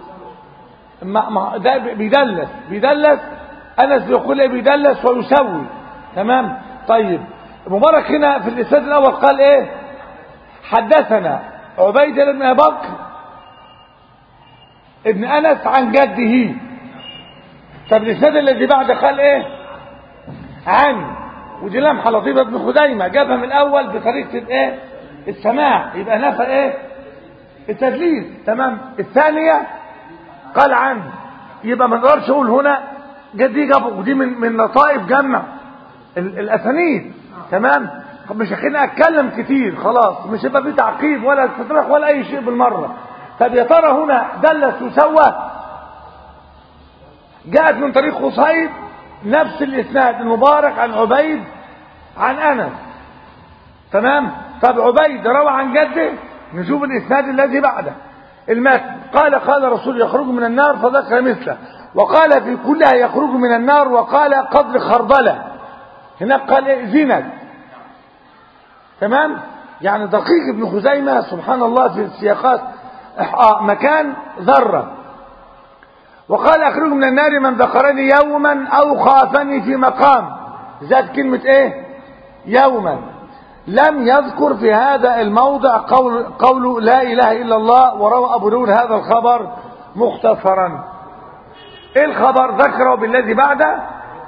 ده بيدلس بيدلس أنس بيقول إيه؟ بيدلس ويسوي، تمام؟ طيب المبارك هنا في الإسناد الأول قال إيه؟ حدثنا عبيد الله بن أبي بكر ابن أنس عن جده. طب الإسناد الذي بعده قال إيه؟ عن، ودي لمحة لطيفة ابن خزيمة جابها من الأول بطريقة الإيه؟ السماع، يبقى نفى إيه؟ التدليس، تمام؟ الثانية قال عن، يبقى ما نقدرش نقول هنا جدي جابه، ودي من من لطائف جمع الأسانيد، تمام؟ مش هخليني أتكلم كتير خلاص، مش هيبقى في تعقيب ولا استدراك ولا أي شيء بالمرة. طب يا ترى هنا دلس وسوى؟ جاءت من طريق خصيب نفس الإسناد المبارك عن عبيد عن أنس، تمام؟ طب عبيد روى عن جده، نشوف الإسناد الذي بعده المتن. قال قال رسول يخرج من النار فذكر مثله، وقال في كلها يخرج من النار، وقال قدر خردلة، هناك قال زينة، تمام؟ يعني دقيق ابن خزيمة سبحان الله في السياقات مكان ذرة. وقال أخرج من النار من ذكرني يوما أو خافني في مقام، زاد كلمة إيه؟ يوما. لم يذكر في هذا الموضع قول قول لا إله إلا الله. وروى أبو داود هذا الخبر مختصرا. إيه الخبر؟ ذكره بالذي بعده.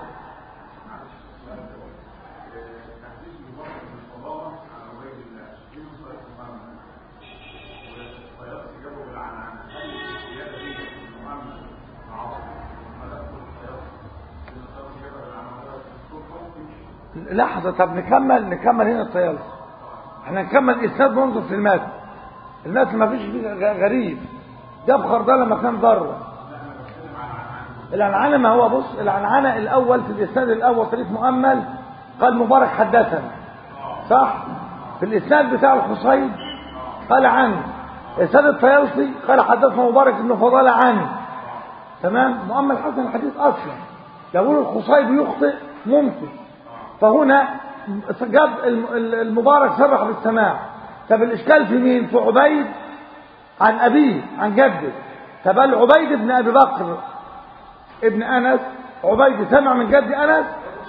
لحظة، طب نكمل نكمل هنا الطيالسي. احنا نكمل اسناد ننظر في المتن. المتن ما فيش فيه غريب، جاب خردله مكان ذره. العنعنه ما هو بص، العنعنه الاول في الاسناد الاول طريق مؤمل قال مبارك حدثنا، صح؟ في الاسناد بتاع الخصيب قال عنه. اسناد الطيالسي قال حدثنا مبارك بن فضالة عنه، تمام؟ مؤمل حسن الحديث اصلا. يقول الخصيب يخطئ ممكن، فهنا جاب المبارك صرح بالسماع. طب الاشكال في مين؟ في عبيد عن ابيه عن جده. طب عبيد بن ابي بكر ابن انس، عبيد سمع من جد انس؟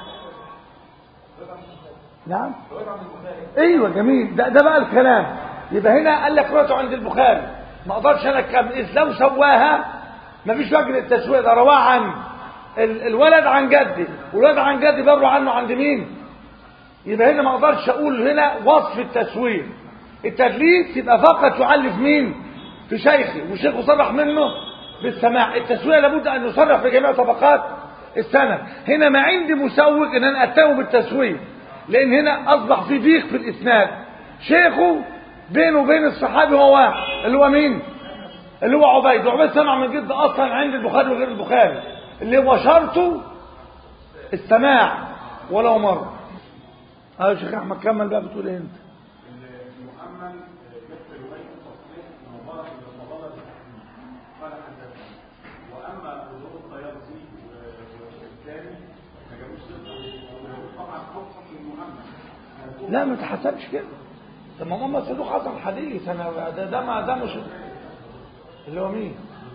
نعم، ايوه جميل، ده, ده بقى الكلام. يبقى هنا قال لك روته عند البخاري، ما اقدرش انا اكمل، اذ لو سواها ما فيش وجه للتسويه، ده رواه عنه. ال الولد عن جدي والولد عن جدي بيروى عنه عند مين؟ يبقى هنا ما اقدرش اقول هنا وصف التسويه. التدليس يبقى فقط يعلف مين؟ في شيخي، وشيخه صرح منه بالسماع. التسويه لابد ان يصرح في جميع طبقات السند. هنا ما عندي مسوق ان انا اتهم بالتسويه، لان هنا اصبح في ضيق في الاسناد. شيخه بينه وبين الصحابي هو واحد اللي هو مين؟ اللي هو عبيد. وعبيد سمع من جد اصلا عند البخاري وغير البخاري، اللي هو شرطه السماع ولو مره. اه يا شيخ احمد كمل بقى، بتقول ايه انت؟ المؤمن مثل روايه التصريح مبارك بالفضاله قال حدثنا. واما حضور الطيالسي والثاني ما جابوش سيره طبعا خصص المؤمن. لا ما تحسبش كده. طب ما هم صدوق حصل حديث. انا ده ده ما ده مش اللي هو مين؟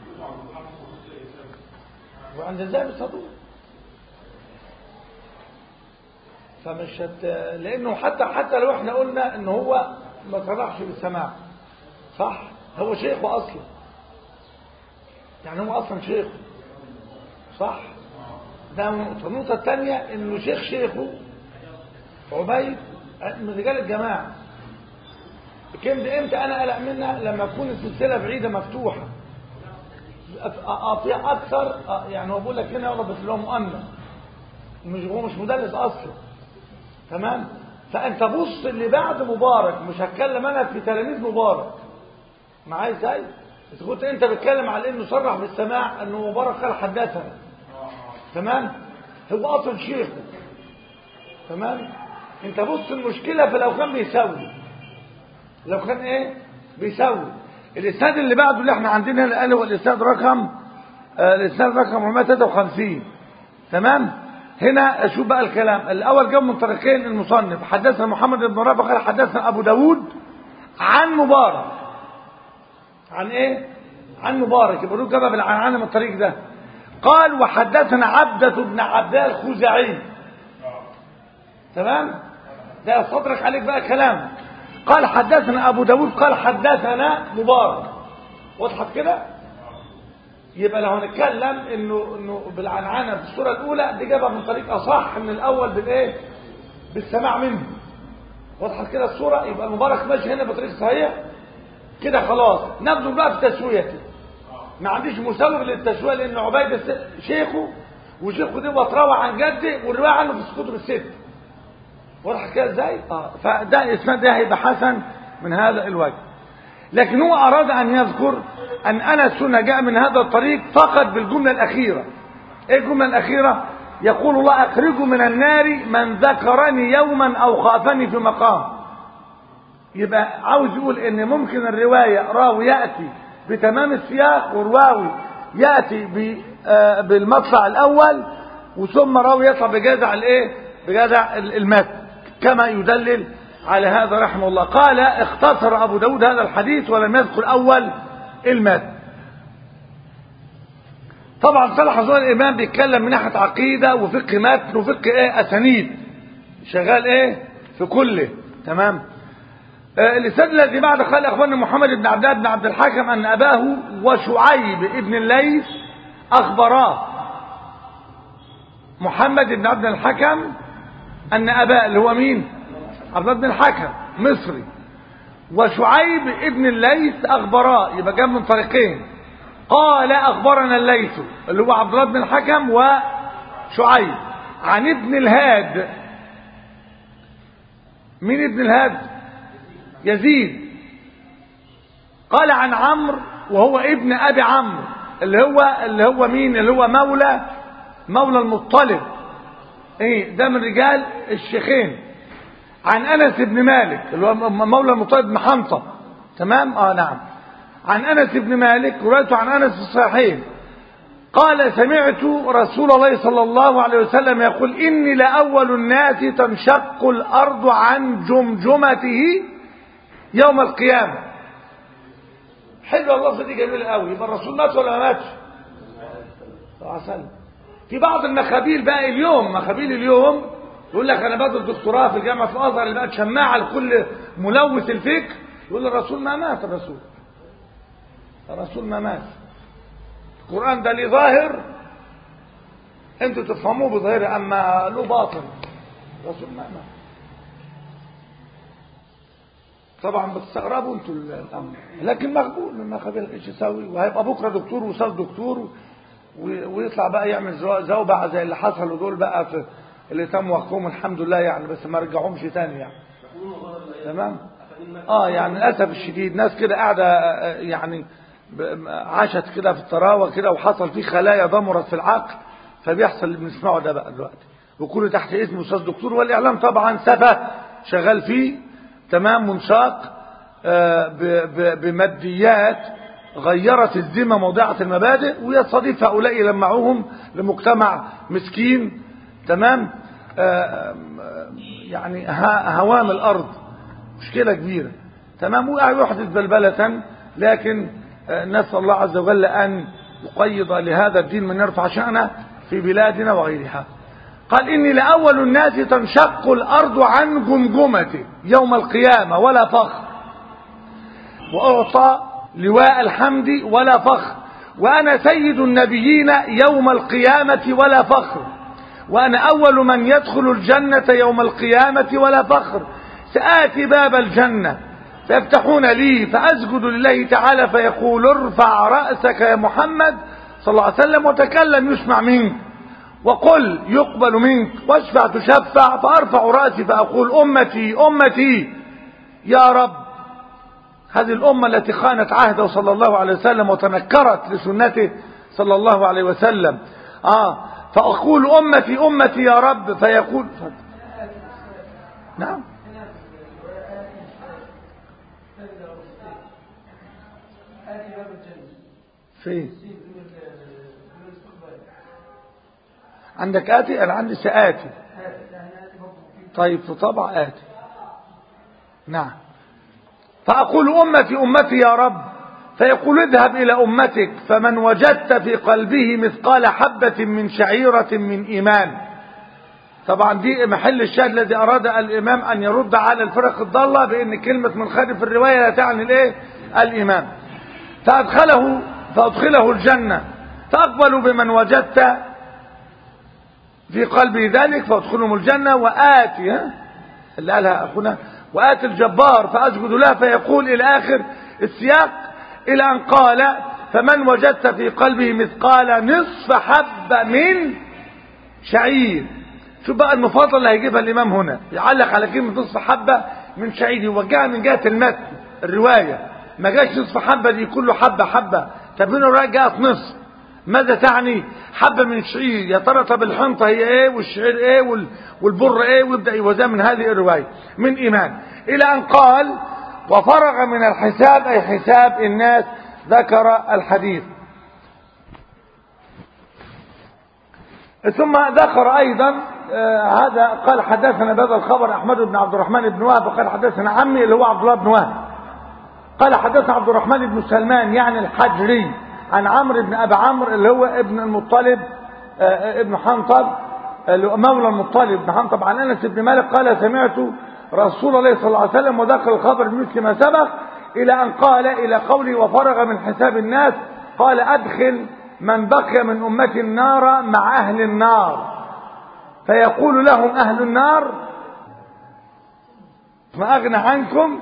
وعند الذهبي صدوق. فمش هت... لانه حتى حتى لو احنا قلنا ان هو ما صرحش بالسماع صح، هو شيخه اصلا، يعني هو اصلا شيخه صح. ده النقطه. النقطه الثانيه انه شيخ شيخه عبيد من رجال الجماعه. كم ده امتى انا قلق منها؟ لما تكون السلسله بعيده مفتوحه اطيع اكثر. يعني هو بيقول لك هنا ربط اللي هو مؤمن، مش هو مش مدلس اصلا، تمام. فانت بص اللي بعد مبارك، مش هتكلم انا في تلاميذ مبارك معايا ازاي. اذا كنت انت بتتكلم على انه صرح بالسماع انه مبارك قال حدثنا، تمام، هو اصلا شيخه، تمام. انت بص المشكله في لو كان بيسوي، لو كان ايه بيسوي. الاسناد اللي بعده اللي احنا عندنا اللي قال هو الاسناد رقم آه الاسناد رقم أربعمائة وثلاثة وخمسين، تمام. هنا اشوف بقى الكلام الاول جاب من طريقين المصنف. حدثنا محمد بن رافع قال حدثنا ابو داود عن مبارك. عن ايه؟ عن مبارك. يبقى له جابها بالعنعنه من الطريق ده. قال وحدثنا عبدة بن عبد الله الخزاعي، تمام. ده يستدرك عليك بقى كلام. قال حدثنا ابو داود قال حدثنا مبارك. وضحت كده؟ يبقى لو هنتكلم انه انه بالعنعنه في الصوره الاولى دي جابها من طريق اصح من الاول بالايه؟ بالسماع منه. وضحت كده الصوره؟ يبقى المبارك ماشي هنا بطريق صحيح كده. خلاص نبذل بقى في تسويته. ما عنديش مسوغ للتسويه لان عبيد شيخه، وشيخه ده روى عن جده والروايه عنه في الكتب الست. واضح كده ازاي؟ اه فده الاسناد ده هيبقى حسن من هذا الوجه. لكن هو اراد ان يذكر ان انس جاء من هذا الطريق فقط بالجمله الاخيره. ايه الجمله الاخيره؟ يقول الله اخرج من النار من ذكرني يوما او خافني في مقام. يبقى عاوز يقول ان ممكن الروايه راوي ياتي بتمام السياق، والراوي ياتي بالمطلع الاول، وثم راوي يطلع بجذع الايه؟ بجذع المتن كما يدلل على هذا رحمه الله. قال اختصر ابو داود هذا الحديث ولم يذكر اول المتن. طبعا صلاح زوال الامام بيتكلم من ناحيه عقيده وفقه متن وفقه ايه؟ اسانيد، شغال ايه في كله، تمام. آه الاسناد الذي بعد قال اخبرنا محمد بن عبد الله بن عبد الحكم ان اباه وشعيب ابن الليث اخبراه. محمد بن عبد الحكم ان اباه اللي هو مين؟ عبد الله بن الحكم مصري، وشعيب ابن الليث اخبراه. يبقى جاب من طريقين. قال اخبرنا الليث اللي هو عبد الله بن الحكم وشعيب عن ابن الهاد. مين ابن الهاد؟ يزيد. قال عن عمرو وهو ابن ابي عمرو اللي هو اللي هو مين؟ اللي هو مولى مولى المطلب. ايه ده من رجال الشيخين. عن انس بن مالك اللي هو مولى المطلب بن حنطه، تمام. اه نعم. عن انس بن مالك روايته عن انس في الصحيحين قال سمعت رسول الله صلى الله عليه وسلم يقول اني لاول الناس تنشق الارض عن جمجمته يوم القيامه. حلوه اللفظه دي، جميله قوي. يبقى الرسول مات ولا ما ماتش؟ صلى الله عليه وسلم. في بعض المخابيل بقى اليوم، مخابيل اليوم يقول لك انا بدرس دكتوراه في الجامعه في الازهر اللي بقت شماعه لكل ملوث الفكر، يقول الرسول ما مات. الرسول الرسول ما مات. القران ده ليه ظاهر انتوا تفهموه بظاهره، اما له باطن رسول ما ما. طبعا بتستغربوا انتوا الامر، لكن مقبول مما قبل ايش يسوي، وهيبقى بكره دكتور وصار دكتور ويطلع بقى يعمل زوبعه زي اللي حصلوا دول بقى في اللي تم وقفهم الحمد لله يعني، بس ما رجعهمش تاني يعني. تمام. اه يعني للاسف الشديد ناس كده قاعده يعني عاشت كده في الطراوه كده، وحصل فيه خلايا ضمرت في العقل، فبيحصل اللي بنسمعه ده بقى دلوقتي، وكله تحت اسم استاذ دكتور، والاعلام طبعا سفه شغال فيه تمام، منشاق آه بماديات غيرت الذمه موضعه المبادئ، ويستضيف هؤلاء يلمعوهم لمجتمع مسكين تمام. آه يعني هوام الارض مشكله كبيره تمام، ويحدث بلبله، لكن آه نسال الله عز وجل ان يقيض لهذا الدين من يرفع شأنه في بلادنا وغيرها. قال إني لأول الناس تنشق الأرض عن جمجمته يوم القيامة ولا فخر، وأعطى لواء الحمد ولا فخر، وأنا سيد النبيين يوم القيامة ولا فخر، وأنا أول من يدخل الجنة يوم القيامة ولا فخر. سآتي باب الجنة فيفتحون لي فأسجد لله تعالى فيقول ارفع رأسك يا محمد صلى الله عليه وسلم وتكلم يسمع منك، وقل يقبل منك، واشفع تشفع، فأرفع رأسي فأقول أمتي أمتي يا رب. هذه الأمة التي خانت عهده صلى الله عليه وسلم وتنكرت لسنته صلى الله عليه وسلم. آه فأقول أمتي أمتي يا رب، فيقول نعم فين عندك آتي؟ أنا عندي سآتي. طيب في طبع آتي. نعم. فأقول أمتي أمتي يا رب، فيقول اذهب إلى أمتك فمن وجدت في قلبه مثقال حبة من شعيرة من إيمان. طبعا دي محل الشاهد الذي أراد الإمام أن يرد على الفرق الضالة بأن كلمة منخرط في الرواية لا تعني الإيه؟ الإيمان. فأدخله فأدخله الجنة، فأقبل بمن وجدت في قلبي ذلك فأدخلهم الجنة، وآتي ها اللي قالها أخونا وآتي الجبار فأسجد له، فيقول إلى آخر السياق إلى أن قال فمن وجدت في قلبه مثقال نصف حبة من شعير. شوف بقى المفاضلة اللي هيجيبها الإمام هنا، يعلق على كلمة نصف حبة من شعير، يوجهها من جهة المتن الرواية، ما جاش نصف حبة دي كله حبة حبة، طب هنا الرواية جاءت نصف، ماذا تعني؟ حبة من شعير، يا ترى طب الحنطة هي ايه والشعير ايه والبر ايه، ويبدأ يوزع من هذه الرواية من إيمان، إلى أن قال وفرغ من الحساب أي حساب الناس. ذكر الحديث ثم ذكر أيضا آه هذا قال حدثنا بهذا الخبر أحمد بن عبد الرحمن بن وهب، وقال حدثنا عمي اللي هو عبد الله بن وهب، قال حدثنا عبد الرحمن بن سلمان يعني الحجري عن عمرو بن أبي عمرو اللي هو ابن المطلب آه ابن حنطب مولى المطلب بن حنطب عن أنس بن مالك قال سمعت رسول الله صلى الله عليه وسلم، وذكر الخبر بمثل ما سبق إلى أن قال إلى قوله وفرغ من حساب الناس، قال أدخل من بقي من أمتي النار مع أهل النار، فيقول لهم أهل النار ما أغنى عنكم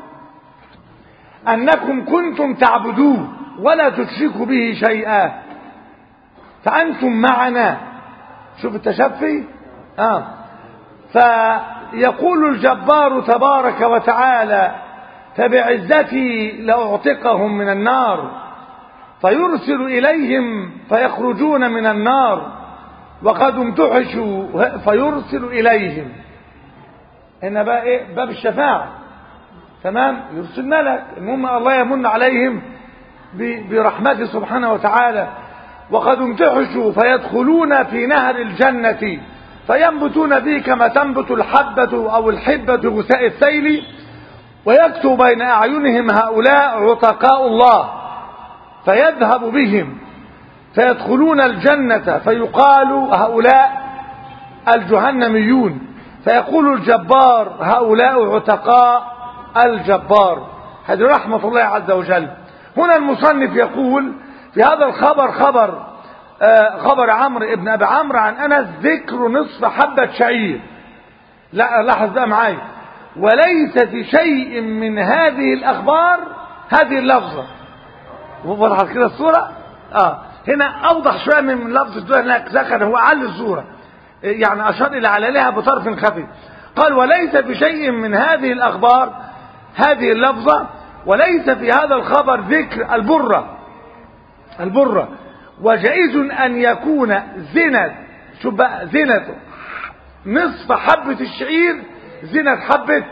أنكم كنتم تعبدوه ولا تشركوا به شيئا فأنتم معنا. شوف التشفي آه. فيقول الجبار تبارك وتعالى فبعزتي لأعتقهم من النار، فيرسل إليهم فيخرجون من النار وقد امتحشوا فيرسل إليهم. هنا بقى إيه؟ باب الشفاعة تمام، يرسل ملك، المهم الله يمن عليهم برحمته سبحانه وتعالى، وقد امتحشوا فيدخلون في نهر الجنة فينبتون فيه كما تنبت الحبة أو الحبة غثاء السيل، ويكتب بين أعينهم هؤلاء عتقاء الله فيذهب بهم فيدخلون الجنة فيقال هؤلاء الجهنميون، فيقول الجبار هؤلاء عتقاء الجبار. هذه رحمة الله عز وجل. هنا المصنف يقول في هذا الخبر خبر آه خبر عمرو ابن ابي عمرو عن انس ذكر نصف حبة شعير. لا لاحظ بقى معايا، وليس في شيء من هذه الاخبار هذه اللفظة. وضحت كده الصورة؟ اه هنا اوضح شوية من لفظة هناك ذكر، هو على الصورة يعني اشار الى علالها بطرف خفي. قال وليس في شيء من هذه الاخبار هذه اللفظة، وليس في هذا الخبر ذكر البرة البرة وجائز ان يكون زنة، شوف بقى زنة نصف حبة الشعير زنة حبة.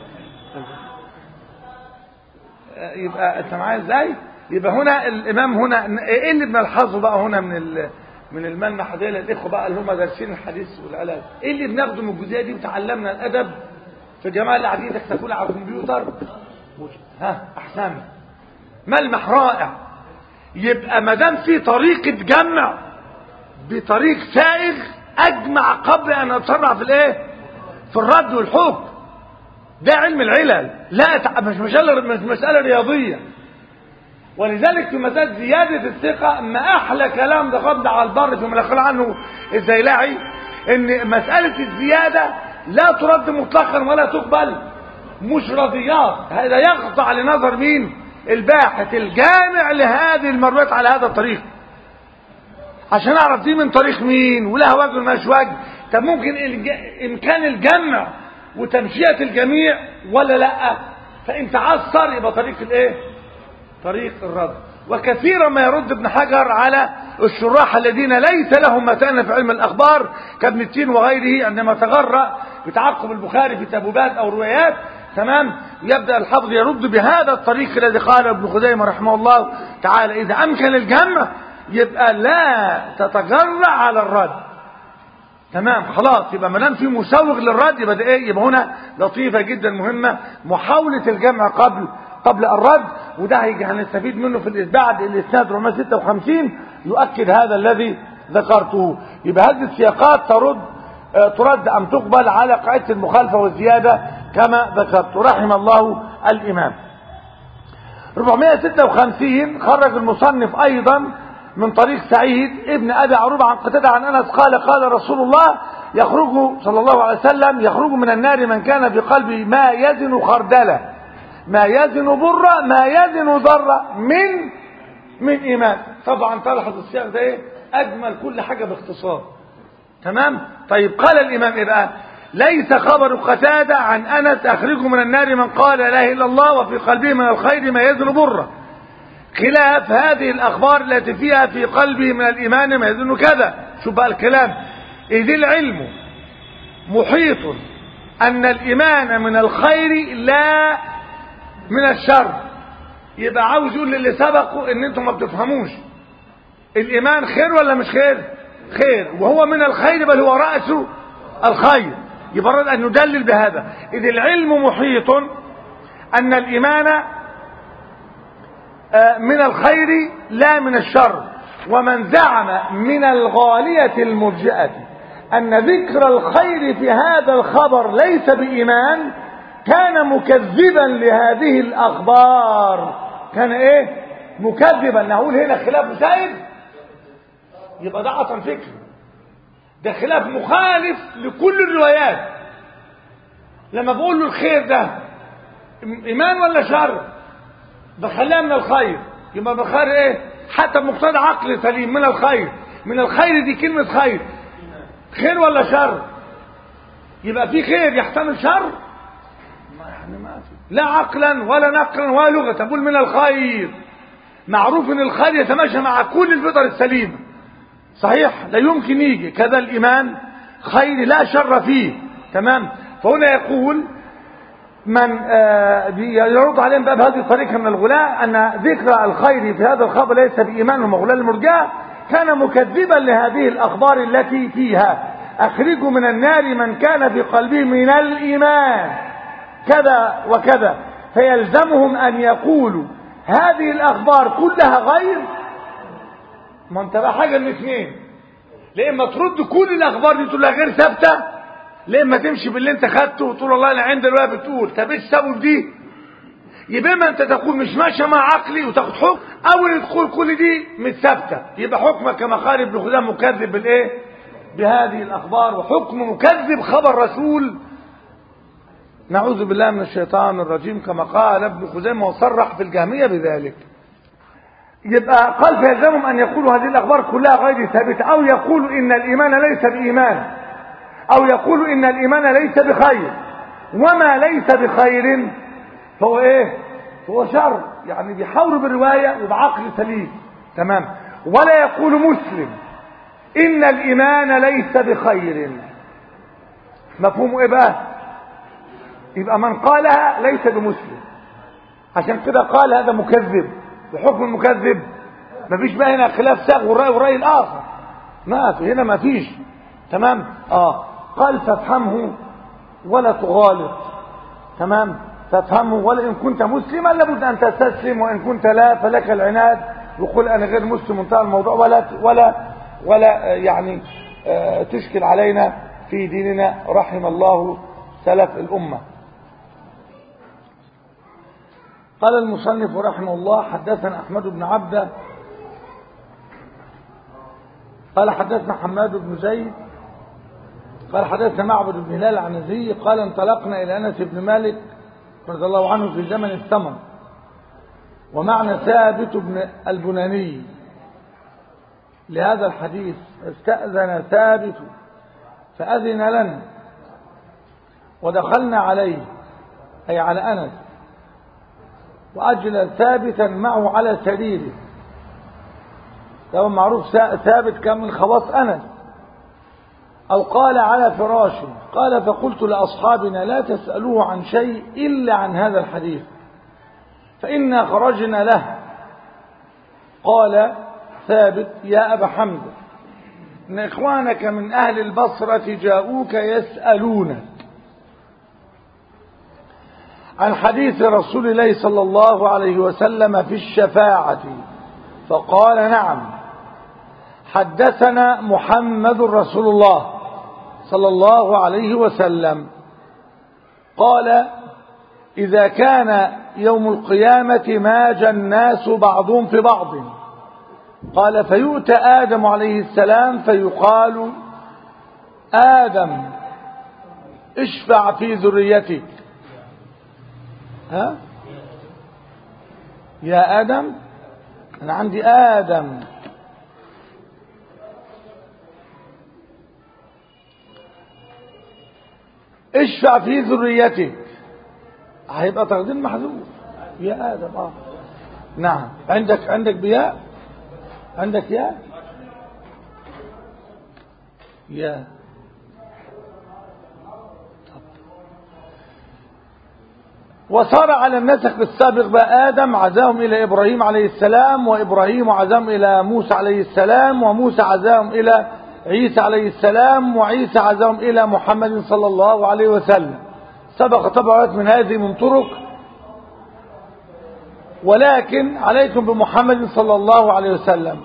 يبقى انت معايا ازاي؟ يبقى هنا الامام هنا ايه اللي بنلحظه بقى هنا من ال من الملمح ده للاخوه بقى اللي هم دارسين الحديث والعلاج، ايه اللي بناخده من الجزئيه دي وتعلمنا الادب في الجماعه اللي قاعدين يكتبوا على الكمبيوتر؟ ها احسن ملمح رائع. يبقى ما دام في طريقه جمع بطريق سائغ اجمع قبل ان اتسرع في الايه؟ في الرد والحكم. ده علم العلل، لا مش مساله مش مساله رياضيه. ولذلك في مسألة زيادة الثقة ما أحلى كلام ده قبل على البر فيما نقل عنه الزيلاعي، إن مسألة الزيادة لا ترد مطلقا ولا تقبل مش رضيات. هذا يخضع لنظر مين؟ الباحث الجامع لهذه المرويات على هذا الطريق، عشان أعرف دي من طريق مين ولها وجه مش وجه. طب ممكن الج... إمكان الجمع وتمشية الجميع ولا لأ؟ فإن تعثر يبقى طريق الإيه؟ طريق الرد. وكثيرا ما يرد ابن حجر على الشراح الذين ليس لهم متانة في علم الأخبار كابن التين وغيره، عندما تغرى بتعقب البخاري في تبوبات أو روايات تمام، يبدأ الحافظ يرد بهذا الطريق الذي قاله ابن خزيمة رحمه الله تعالى. إذا أمكن الجمع يبقى لا تتجرع على الرد، تمام خلاص. يبقى ما دام في مسوغ للرد يبقى ده ايه؟ يبقى هنا لطيفة جدا مهمة محاولة الجمع قبل قبل الرد. وده هيجي هنستفيد منه في بعد الاسناد أربعمائة وستة وخمسين يؤكد هذا الذي ذكرته. يبقى هذه السياقات ترد ترد ام تقبل على قاعدة المخالفة والزيادة كما ذكرت. رحم الله الامام. أربعمائة وستة وخمسين خرج المصنف ايضا من طريق سعيد ابن ابي عروبة عن قتادة عن انس قال قال رسول الله يخرج صلى الله عليه وسلم يخرج من النار من كان في قلبه ما يزن خردله ما يزن برة ما يزن ذرة من من ايمان. طبعا تلاحظ السياق ده ايه؟ اجمل كل حاجة باختصار، تمام. طيب قال الامام ايه بقى؟ ليس خبر قتادة عن انس اخرج من النار من قال لا اله الا الله وفي قلبه من الخير ما يزن برة، خلاف هذه الاخبار التي فيها في قلبه من الايمان ما يزن كذا. شوف بقى الكلام، اذ العلم محيط ان الايمان من الخير لا من الشر. يبقى عاوز يقول للي سبقوا ان انتم ما بتفهموش الايمان خير ولا مش خير؟ خير، وهو من الخير بل هو رأس الخير. يبقى رد ان ندلل بهذا، اذ العلم محيط ان الايمان من الخير لا من الشر. ومن زعم من الغالية المرجئة ان ذكر الخير في هذا الخبر ليس بإيمان كان مكذبا لهذه الأخبار. كان ايه؟ مكذبا. نقول هنا خلاف سائد يبقى ده عطن فكري، ده خلاف مخالف لكل الروايات. لما بقول له الخير ده ايمان ولا شر بخليها من الخير، يبقى بخير ايه؟ حتى بمقتضى عقل سليم من الخير. من الخير دي كلمة خير، خير ولا شر؟ يبقى في خير يحتمل شر؟ يعني ما في لا عقلا ولا نقلا ولا لغة. تقول من الخير، معروف ان الخير يتماشى مع كل الفطر السليمة، صحيح؟ لا يمكن يجي كذا الإيمان خير لا شر فيه، تمام. فهنا يقول من آه يرد عليهم بقى بهذه الطريقة من الغلاء أن ذكر الخير في هذا الخبر ليس بإيمانهم وغلاء المرجاة كان مكذبا لهذه الأخبار التي فيها أخرجوا من النار من كان في قلبه من الإيمان كذا وكذا. فيلزمهم أن يقولوا هذه الأخبار كلها غير. ما انت بقى حاجة من اثنين، لإما ترد كل الأخبار دي تقول لها غير ثابتة، لإما تمشي باللي انت خدته وتقول والله اللي عند الوقت بتقول طب ايش سبب دي؟ يبقى ما انت تقول مش ماشيه مع عقلي وتاخد حكم، او ان تقول كل دي مش ثابته، يبقى حكمك كما قال ابن خزيمه مكذب بالايه؟ بهذه الاخبار، وحكم مكذب خبر رسول. نعوذ بالله من الشيطان الرجيم كما قال ابن خزيمه وصرح في الجهميه بذلك. يبقى قال فيلزمهم ان يقولوا هذه الاخبار كلها غير ثابته، او يقولوا ان الايمان ليس بايمان، او يقولوا ان الايمان ليس بخير، وما ليس بخير فهو ايه؟ فهو شر، يعني بيحاوروا بالروايه وبعقل سليم تمام. ولا يقول مسلم ان الايمان ليس بخير، مفهومه ايه بقى؟ يبقى من قالها ليس بمسلم، عشان كده قال هذا مكذب. بحكم المكذب مفيش بقى هنا خلاف ساغ والراي والراي الاخر، ما في هنا، ما فيش تمام. اه قال فافهمه ولا تغالط، تمام، فافهمه ولئن كنت مسلما لابد ان تستسلم، وان كنت لا فلك العناد، وقل انا غير مسلم، انتهى الموضوع، ولا ولا ولا يعني آه تشكل علينا في ديننا. رحم الله سلف الامه. قال المصنف رحمه الله حدثنا احمد بن عبده قال حدثنا حماد بن زيد قال حدثنا معبد بن هلال العنزي قال انطلقنا الى انس بن مالك رضي الله عنه في زمن الثمر، ومعنى ثابت بن البناني لهذا الحديث. استأذن ثابت فأذن لنا ودخلنا عليه، أي على أنس، وأجل ثابتا معه على سريره. ده معروف ثابت كان من خواص أنس. أو قال على فراشه. قال فقلت لأصحابنا لا تسألوه عن شيء إلا عن هذا الحديث فإنا خرجنا له. قال ثابت يا أبا حمزة إن إخوانك من أهل البصرة جاءوك يسألونك عن حديث رسول الله صلى الله عليه وسلم في الشفاعة، فقال نعم حدثنا محمد رسول الله صلى الله عليه وسلم قال إذا كان يوم القيامة ماج الناس بعضهم في بعض. قال فيؤتى آدم عليه السلام فيقال آدم اشفع في ذريتك. ها يا آدم، أنا عندي آدم، اشفع في ذريتك، هيبقى تقدير محذوف يا آدم. اه نعم. عندك عندك بياء، عندك يا يا وصار على النسخ السابق بقى آدم عزاهم إلى إبراهيم عليه السلام، وإبراهيم عزاهم إلى موسى عليه السلام، وموسى عزاهم إلى عيسى عليه السلام، وعيسى عزاهم إلى محمد صلى الله عليه وسلم. سبق طبعات من هذه من طرق، ولكن عليكم بمحمد صلى الله عليه وسلم.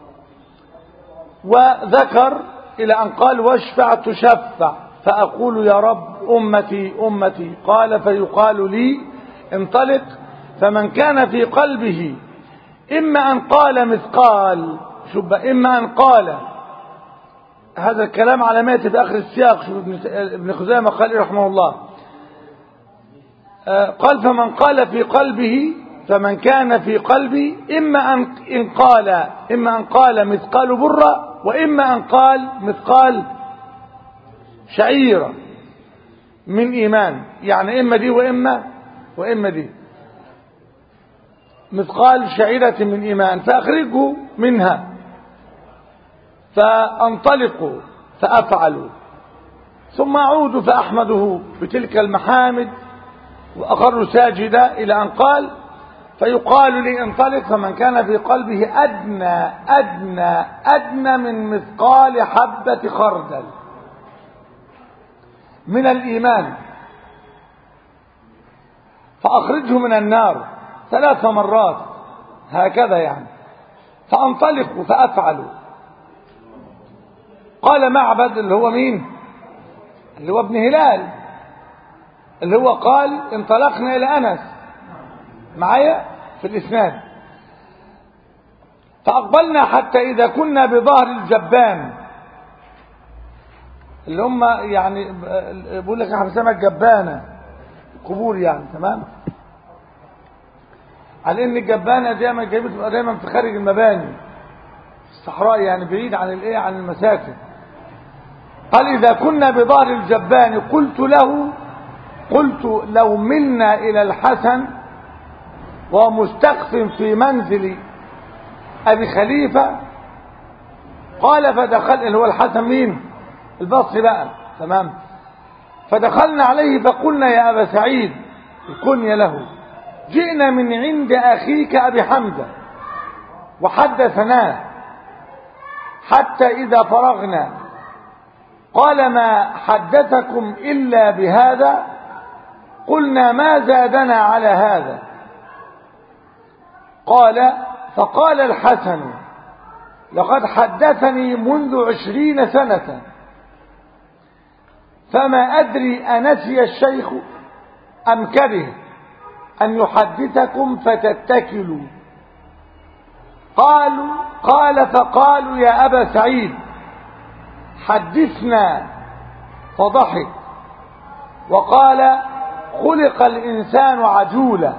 وذكر إلى أن قال واشفع تشفع، فأقول يا رب أمتي أمتي. قال فيقال لي انطلق، فمن كان في قلبه إما أن قال مثقال، شوف إما أن قال، هذا الكلام على ما يأتي في آخر السياق. شوف ابن خزيمة قال رحمه الله قال فمن قال في قلبه، فمن كان في قلبه إما أن قال إما أن قال مثقال برة، وإما أن قال مثقال شعيرة من إيمان، يعني إما دي وإما وإما دي، مثقال شعيرة من إيمان، فأخرجه منها فأنطلق فأفعل، ثم أعود فأحمده بتلك المحامد وأقر ساجدا إلى أن قال فيقال لي انطلق، فمن كان في قلبه أدنى أدنى أدنى من مثقال حبة خردل من الإيمان فأخرجه من النار ثلاث مرات هكذا يعني، فأنطلق فأفعل. قال معبد اللي هو مين؟ اللي هو ابن هلال، اللي هو قال انطلقنا إلى أنس معايا في الإسناد. فأقبلنا حتى إذا كنا بظهر الجبان، اللي هم يعني بقول لك احنا بنسميها الجبانة، قبور يعني، تمام، على ان الجبانة دايما جايبة دايما في خارج المباني في الصحراء، يعني بعيد عن الايه، عن المساكن. قال إذا كنا بظهر الجبان قلت له قلت لو ملنا إلى الحسن ومستخف في منزل أبي خليفة. قال فدخل، اللي هو الحسن مين؟ البصري بقى، تمام. فدخلنا عليه فقلنا يا أبا سعيد، الكنية له، جئنا من عند أخيك أبي حمزة وحدثناه حتى إذا فرغنا قال ما حدثكم إلا بهذا؟ قلنا ما زادنا على هذا. قال فقال الحسن لقد حدثني منذ عشرين سنة فما أدري أنسي الشيخ أم كره أن يحدثكم فتتكلوا. قالوا قال فقالوا يا أبا سعيد حدثنا، فضحك وقال خلق الإنسان عجولا.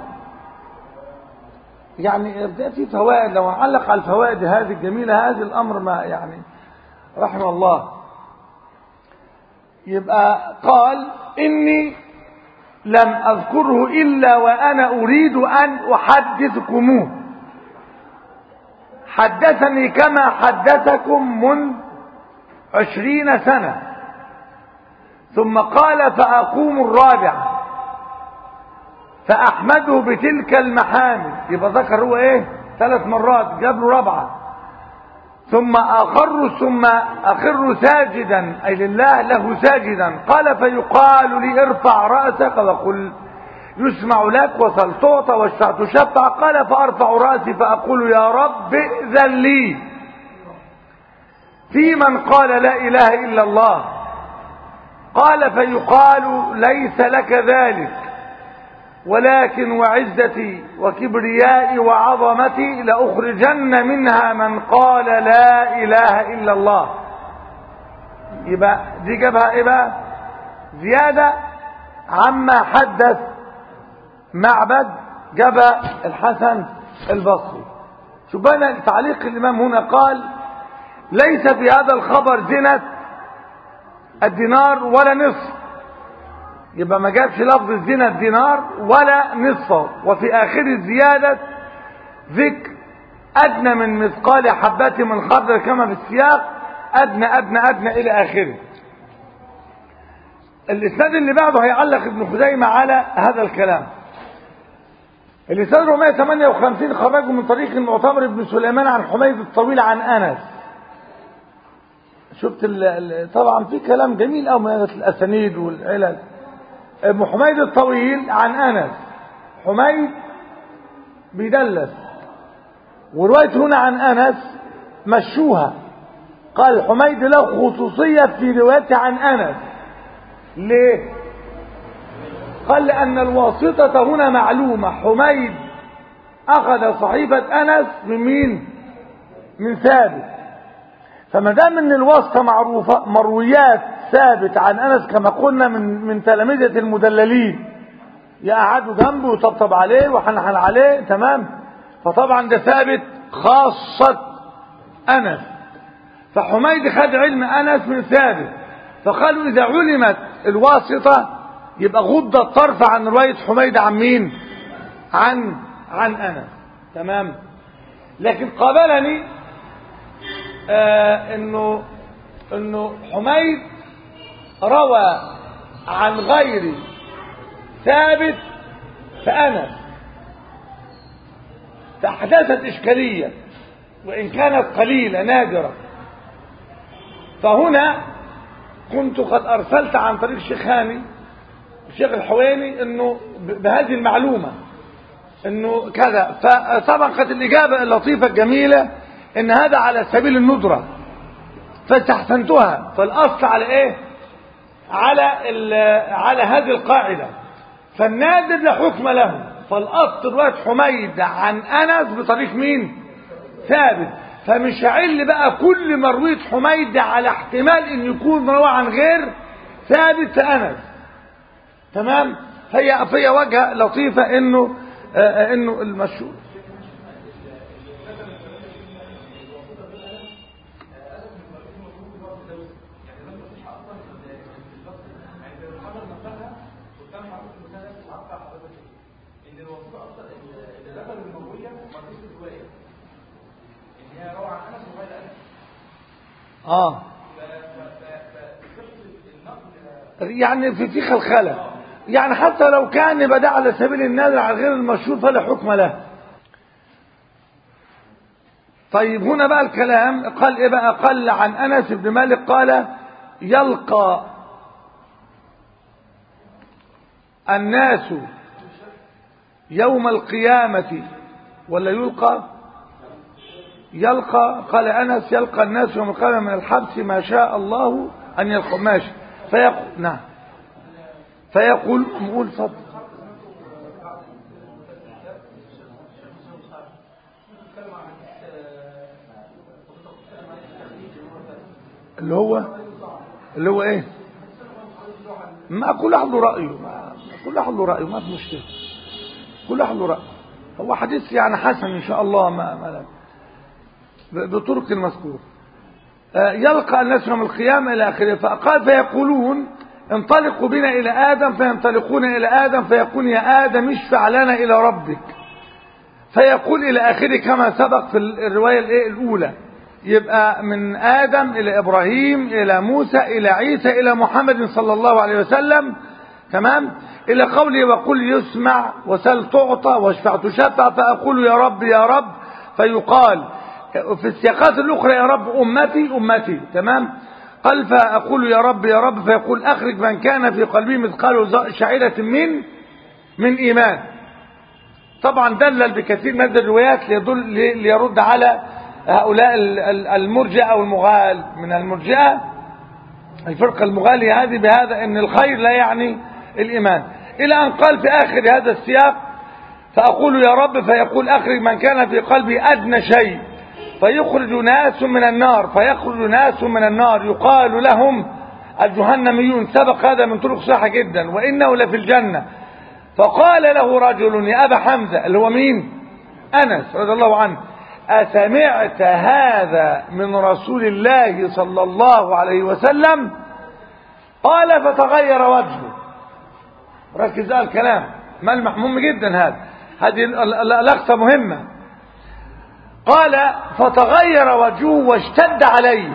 يعني في فوائد، لو نعلق على الفوائد هذه الجميلة، هذه الأمر ما يعني رحمه الله. يبقى قال إني لم أذكره إلا وأنا أريد أن أحدثكموه، حدثني كما حدثكم منذ عشرين سنة. ثم قال فأقوم الرابعة فأحمده بتلك المحامد، يبقى ذكر هو ايه ثلاث مرات، جاب له رابعة. ثم أخر ثم أخر ساجدا، أي لله له ساجدا. قال فيقال لي ارفع رأسك وقل يسمع لك وسل تعطى واشفع تشفع. قال فأرفع رأسي فأقول يا رب ائذن لي في من قال لا إله إلا الله. قال فيقال ليس لك ذلك، ولكن وعزتي وكبريائي وعظمتي لأخرجن منها من قال لا إله إلا الله. يبقى دي جابها إيه بقى؟ زيادة عما حدث معبد، جابها الحسن البصري. شو بقى تعليق الإمام هنا؟ قال ليس في هذا الخبر زنة الدينار ولا نصف، يبقى ما جابش لفظ الزنا الدينار ولا نصفه. وفي آخر الزيادة ذكر أدنى من مثقال حبة من خردل كما في السياق، أدنى أدنى أدنى إلى آخره. الإسناد اللي بعده هيعلق ابن خزيمة على هذا الكلام. الإسناد أربعمائة وثمانية وخمسين خرجه من طريق المعتمر بن سليمان عن حميد الطويل عن أنس. شفت طبعا في كلام جميل أوي من الأسانيد والعلل. ابن حميد الطويل عن أنس، حميد بيدلس، ورواية هنا عن أنس مشوها. قال حميد له خصوصية في روايته عن أنس. ليه؟ قال لأن الواسطة هنا معلومة. حميد أخذ صحيفة أنس من مين؟ من ثابت. فما دام ان الواسطة معروفة، مرويات ثابت عن أنس كما قلنا من من تلامذة المدللين، يقعدوا جنبه ويطبطب عليه وحنحن عليه، تمام. فطبعا ده ثابت خاصة أنس. فحميد خد علم أنس من ثابت، فقالوا إذا علمت الواسطة يبقى غض الطرف عن رواية حميد عن مين؟ عن عن أنس، تمام. لكن قابلني آه انه انه حميد روى عن غير ثابت فأنس، فأحدثت إشكالية وإن كانت قليلة نادرة. فهنا كنت قد أرسلت عن طريق الشيخ هاني الشيخ الحويني انه بهذه المعلومة انه كذا. فطبعا كانت الإجابة اللطيفة الجميلة ان هذا على سبيل الندرة، فاستحسنتها. فالأصل على ايه؟ على على هذه القاعدة، فالنادر لا حكم له. فالاصل روايه حميد عن انس بطريق مين؟ ثابت. فمش هعل بقى كل مرويه حميد على احتمال ان يكون روى عن غير ثابت في انس. تمام. فهي فهي وجهه لطيفه انه آه انه المشهور اه يعني في في خلخله، يعني حتى لو كان بدأ على سبيل النادر على غير المشهور فلا حكم له. طيب هنا بقى الكلام قال ايه بقى؟ قال عن انس بن مالك قال يلقى الناس يوم القيامة ولا يلقى يلقى قال انس يلقى الناس يوم القيامة من الحبس ما شاء الله ان يلقى ماشي فيقول نعم فيقول نقول صدق اللي هو اللي هو ايه؟ ما كل واحد له رايه، كل واحد له رايه، ما في مشكله، كل واحد له رايه. هو حديث يعني حسن ان شاء الله ما, ما بطرق المذكور. يلقى الناس يوم القيامه الى اخره. فقال فيقولون انطلقوا بنا الى ادم، فينطلقون الى ادم فيقول يا ادم اشفع لنا الى ربك، فيقول الى اخره كما سبق في الروايه الايه الاولى. يبقى من آدم إلى إبراهيم إلى موسى إلى عيسى إلى محمد صلى الله عليه وسلم. تمام. إلى قوله وقل يسمع وسل تعطى واشفع تشفع، فأقول يا رب يا رب، فيقال في السياقات الأخرى يا رب أمتي أمتي. تمام. قال فأقول يا رب يا رب، فيقول أخرج من كان في قلبه مثقال شعيرة من من إيمان. طبعا دلل بكثير من الروايات ليدل ليرد على هؤلاء المرجئة أو المغال من المرجئة، الفرقة المغالية هذه بهذا ان الخير لا يعني الإيمان، إلى أن قال في آخر هذا السياق فأقول يا رب، فيقول أخرج من كان في قلبي أدنى شيء، فيخرج ناس من النار فيخرج ناس من النار يقال لهم الجهنميون. سبق هذا من طرق صحيحة جدا، وإنه لفي الجنة. فقال له رجل يا أبا حمزة اللي هو مين؟ أنس رضي الله عنه، أسمعت هذا من رسول الله صلى الله عليه وسلم؟ قال فتغير وجهه. ركز على الكلام، ملمح مهم جدا هذا، هذه لقطة مهمة. قال فتغير وجهه واشتد عليه.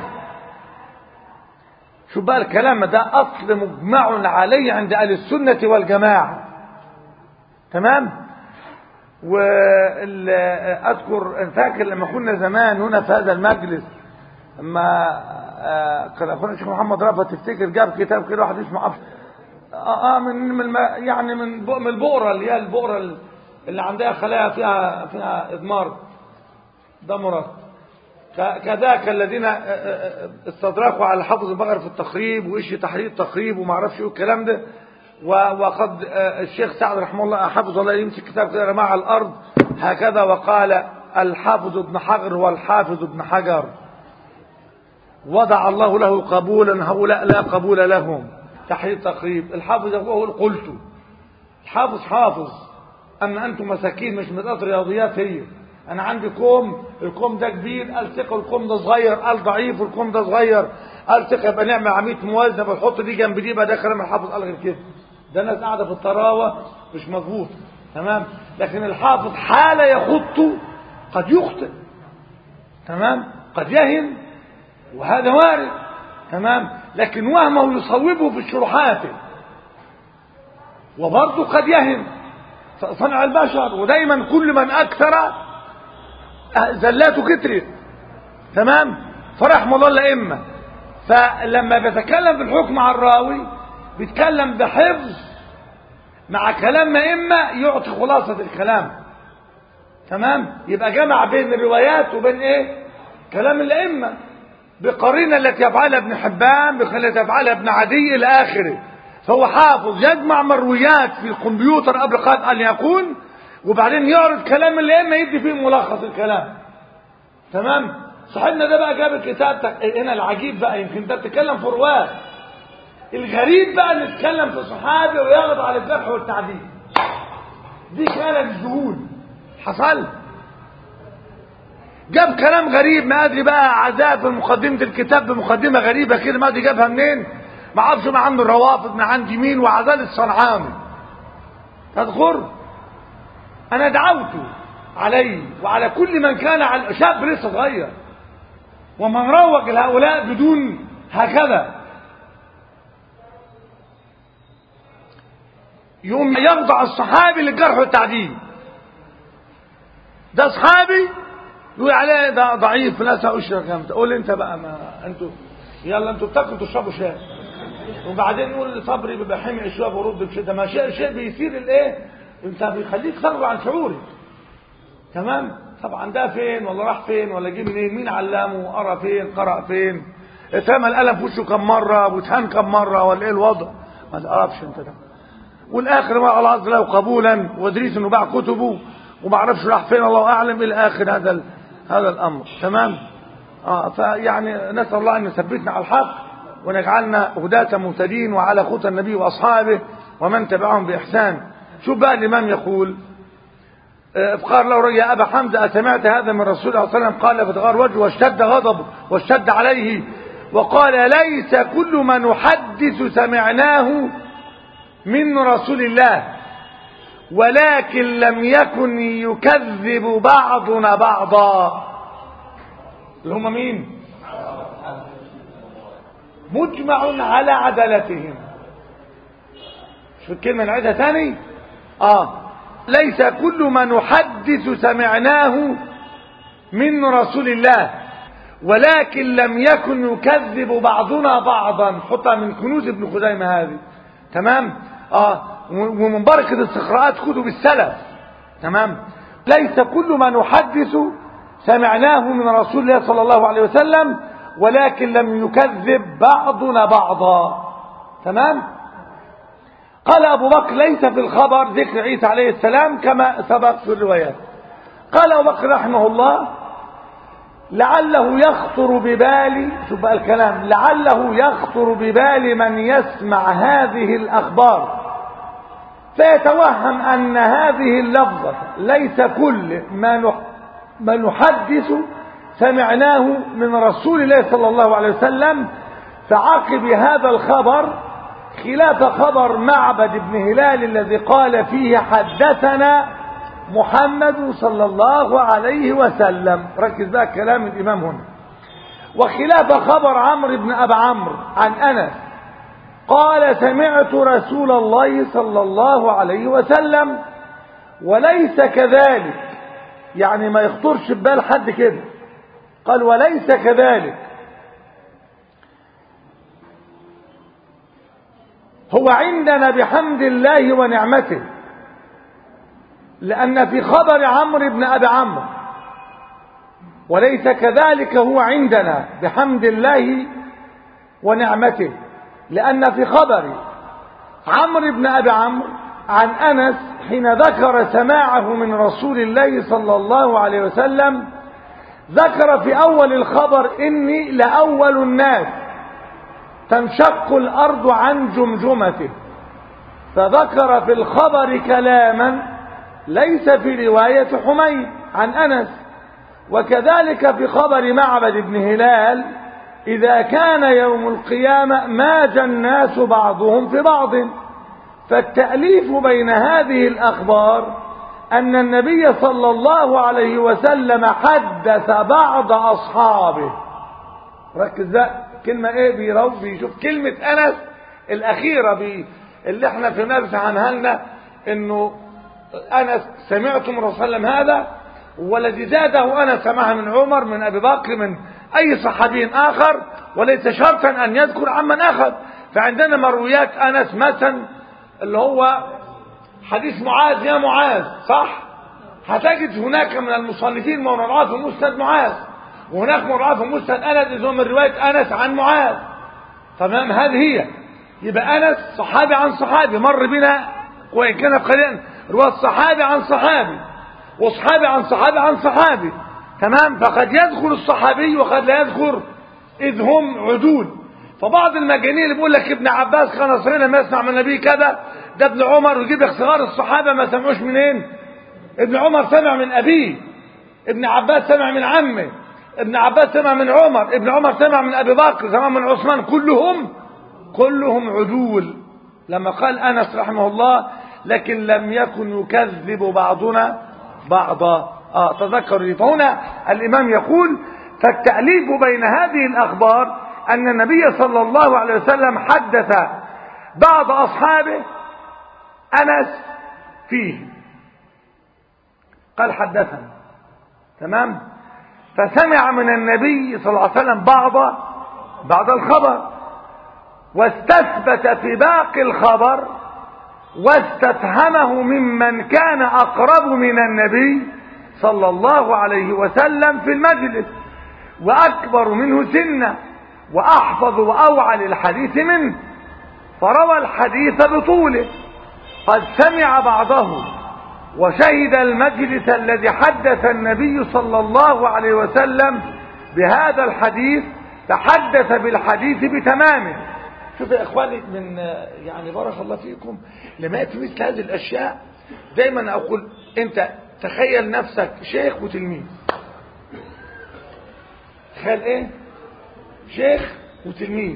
شو بقى الكلام ده؟ أصل مجمع عليه عند أهل السنة والجماعة. تمام. وأذكر فاكر لما كنا زمان هنا في هذا المجلس، لما كان أخونا الشيخ محمد رافت تفتكر جاب كتاب كده واحد اسمه عبد اه من من يعني من من البقرة اللي هي البقرة اللي عندها خلايا فيها فيها إضمار ضمرات، كذاك الذين استدركوا على حافظ البغر في التقريب وإيش تحرير التقريب وما اعرفش ايه الكلام ده. وقد الشيخ سعد رحمه الله حافظ الله يمسك كتاب كده رماه على الارض هكذا وقال الحافظ ابن حجر والحافظ ابن حجر وضع الله له قبولا هؤلاء لا قبول لهم. تحرير تقريب. الحافظ يقول قلت الحافظ حافظ، اما انتم مساكين مش مدرسة رياضيات. هي انا عندي كوم، الكوم ده كبير قال ثقه، الكوم ده صغير قال ضعيف، الكوم ده صغير قال ثقه، يبقى نعمل عمليه موازنه بنحط دي جنب دي، يبقى ده كلام الحافظ قال غير كده. ده ناس قاعده في الطراوه مش مظبوط. تمام. لكن الحافظ حال يخط قد يخطئ. تمام. قد يهم وهذا وارد. تمام. لكن وهمه يصوبه في شروحاته، وبرضه قد يهم صنع البشر. ودايما كل من اكثر زلاته كترت. تمام. فرحم الله الائمه. فلما بيتكلم في الحكم على الراوي بيتكلم بحفظ مع كلام ائمه يعطي خلاصه الكلام. تمام. يبقى جمع بين الروايات وبين ايه؟ كلام الائمه بقرينه التي يفعلها ابن حبان، بقرينه التي يفعلها ابن عدي الى اخره. فهو حافظ يجمع مرويات في الكمبيوتر قبل قد ان يكون وبعدين يعرض كلام اللي اما يدي فيه ملخص الكلام. تمام. صاحبنا ده بقى جاب الكتاب هنا العجيب بقى، يمكن ده بتتكلم في رواه، الغريب بقى ان نتكلم في صحابي ويغضب على الجرح والتعديل. دي كانت ذهول حصل. جاب كلام غريب ما ادري بقى، عذاب في مقدمه الكتاب بمقدمه غريبه كده ما ادري جابها منين، ما اعرفش ما عنده الروافض ما عندي مين، وعذاب الصنعاني تذكر. انا دعوت عليه وعلى كل من كان على شاب لسه صغير ومن روج لهؤلاء بدون هكذا يوم يخضع الصحابي للجرح والتعديل. ده صحابي يقول عليه ده ضعيف لا سأشرك انت، قول انت بقى ما انتوا يلا انتوا بتاكلوا تشربوا شاي، وبعدين يقول صبري بيبقى حمي شويه ورد بشده، ما شيء شيء بيثير الايه، انت بيخليك تغضب عن شعورك. تمام. طبعا ده فين ولا راح فين ولا جه منين، مين علمه، قرا فين قرأ فين، اترمى القلم في وشه كم مره واتهان كم مره ولا ايه الوضع، ما تعرفش انت ده. والاخر ما الله عز وجل قبولا وادريس انه باع كتبه وما اعرفش راح فين الله اعلم الى اخر هذا ال... هذا الامر. تمام. اه فيعني نسال الله ان يثبتنا على الحق ونجعلنا هداة مهتدين وعلى خطى النبي واصحابه ومن تبعهم باحسان. شوف بقى الامام يقول فقال له يا ابا حمزه اسمعت هذا من رسول الله صلى الله عليه وسلم؟ قال فتغار وجهه واشتد غضبه واشتد عليه وقال ليس كل ما نحدث سمعناه من رسول الله ولكن لم يكن يكذب بعضنا بعضا. اللي هم مين؟ مجمع على عدالتهم. شو الكلمة نعيدها ثاني؟ اه ليس كل ما نحدث سمعناه من رسول الله ولكن لم يكن يكذب بعضنا بعضا. حطها من كنوز ابن خزيمة هذه. تمام. اه ومن بركة استقراءات كتب السلف. تمام. ليس كل ما نحدث سمعناه من رسول الله صلى الله عليه وسلم ولكن لم يكذب بعضنا بعضا. تمام. قال أبو بكر ليس في الخبر ذكر عيسى عليه السلام كما سبق في الروايات. قال أبو بكر رحمه الله لعله يخطر ببالي، شوف بقى الكلام، لعله يخطر ببال من يسمع هذه الأخبار فيتوهم أن هذه اللفظة ليس كل ما ما نحدث سمعناه من رسول الله صلى الله عليه وسلم، فعقب هذا الخبر خلاف خبر معبد بن هلال الذي قال فيه حدثنا محمد صلى الله عليه وسلم. ركز بقى كلام الإمام هنا. وخلاف خبر عمرو بن أبي عمرو عن أنس قال سمعت رسول الله صلى الله عليه وسلم وليس كذلك، يعني ما يخطرش ببال حد كده. قال وليس كذلك، هو عندنا بحمد الله ونعمته، لأن في خبر عمرو بن أبي عمرو وليس كذلك هو عندنا بحمد الله ونعمته، لأن في خبر عمرو بن أبي عمرو عن أنس حين ذكر سماعه من رسول الله صلى الله عليه وسلم ذكر في أول الخبر إني لأول الناس تنشق الأرض عن جمجمته، فذكر في الخبر كلاما ليس في رواية حميد عن أنس. وكذلك في خبر معبد بن هلال إذا كان يوم القيامة ماج الناس بعضهم في بعض. فالتأليف بين هذه الأخبار أن النبي صلى الله عليه وسلم حدث بعض أصحابه. ركز بقى كلمة ايه بيروي بيشوف كلمة أنس الأخيرة بي اللي احنا في نفس عنها لنا انه أنس سمعتم رسول الله صلى الله عليه وسلم هذا، والذي زاده أنس سمعها من عمر من أبي بكر من أي صحابي آخر، وليس شرطا أن يذكر عمن أخذ. فعندنا مرويات أنس مثلا اللي هو حديث معاذ يا معاذ، صح؟ هتجد هناك من المصنفين مرات في مسند معاذ، وهناك مرات في مسند أنس إذا من رواية أنس عن معاذ. تمام. هذه هي. يبقى أنس صحابي عن صحابي مر بنا وإن كان قليلا، رواية صحابي عن صحابي وصحابي عن صحابي عن صحابي، تمام؟ فقد يذكر الصحابي وقد لا يذكر إذ هم عدول. فبعض المجانين اللي بيقول لك ابن عباس كان نصرنا ما يسمع من النبي كذا، ده ابن عمر، ويجيب لك صغار الصحابة ما سمعوش منين؟ ابن عمر سمع من أبيه، ابن عباس سمع من عمه، ابن عباس سمع من عمر، ابن عمر سمع من أبي بكر، سمع من عثمان، كلهم كلهم عدول. لما قال أنس رحمه الله لكن لم يكن يكذب بعضنا بعضا. آه تذكروا. فهنا الإمام يقول فالتأليف بين هذه الأخبار أن النبي صلى الله عليه وسلم حدث بعض أصحابه أنس فيه، قال حدثنا، تمام؟ فسمع من النبي صلى الله عليه وسلم بعض بعض الخبر، واستثبت في باقي الخبر واستفهمه ممن كان أقرب من النبي صلى الله عليه وسلم في المجلس وأكبر منه سنا وأحفظ وأوعى للحديث منه، فروى الحديث بطوله. قد سمع بعضه وشهد المجلس الذي حدث النبي صلى الله عليه وسلم بهذا الحديث، تحدث بالحديث بتمامه. شوف يا اخواني، من يعني بارك الله فيكم، لما يأتي مثل هذه الاشياء دايما اقول انت تخيل نفسك شيخ وتلميذ. تخيل ايه؟ شيخ وتلميذ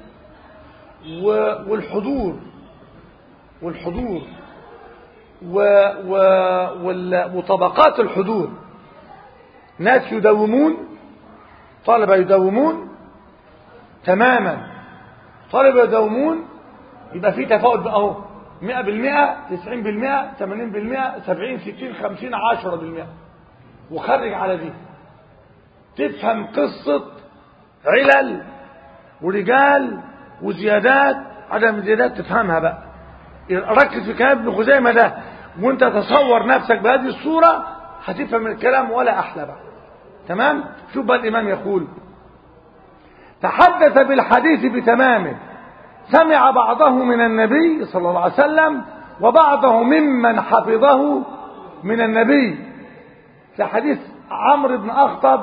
والحضور والحضور و و وطبقات الحضور، ناس يداومون، طلبة يداومون تماما، طلبة يداومون، يبقى في تفاوت بقى اهو مئة بالمئة، تسعين بالمئة، ثمانين بالمئة، سبعين، ستين، خمسين، عشرة بالمئة، وخرج على دي تفهم قصة علل ورجال وزيادات، عدم زيادات تفهمها بقى. ركز في كلام ابن خزيمة ده وانت تصور نفسك بهذه الصورة هتفهم الكلام ولا أحلى بقى، تمام؟ شوف بقى الإمام يقول تحدث بالحديث بتمامه، سمع بعضه من النبي صلى الله عليه وسلم وبعضه ممن حفظه من النبي. في حديث عمرو بن أخطب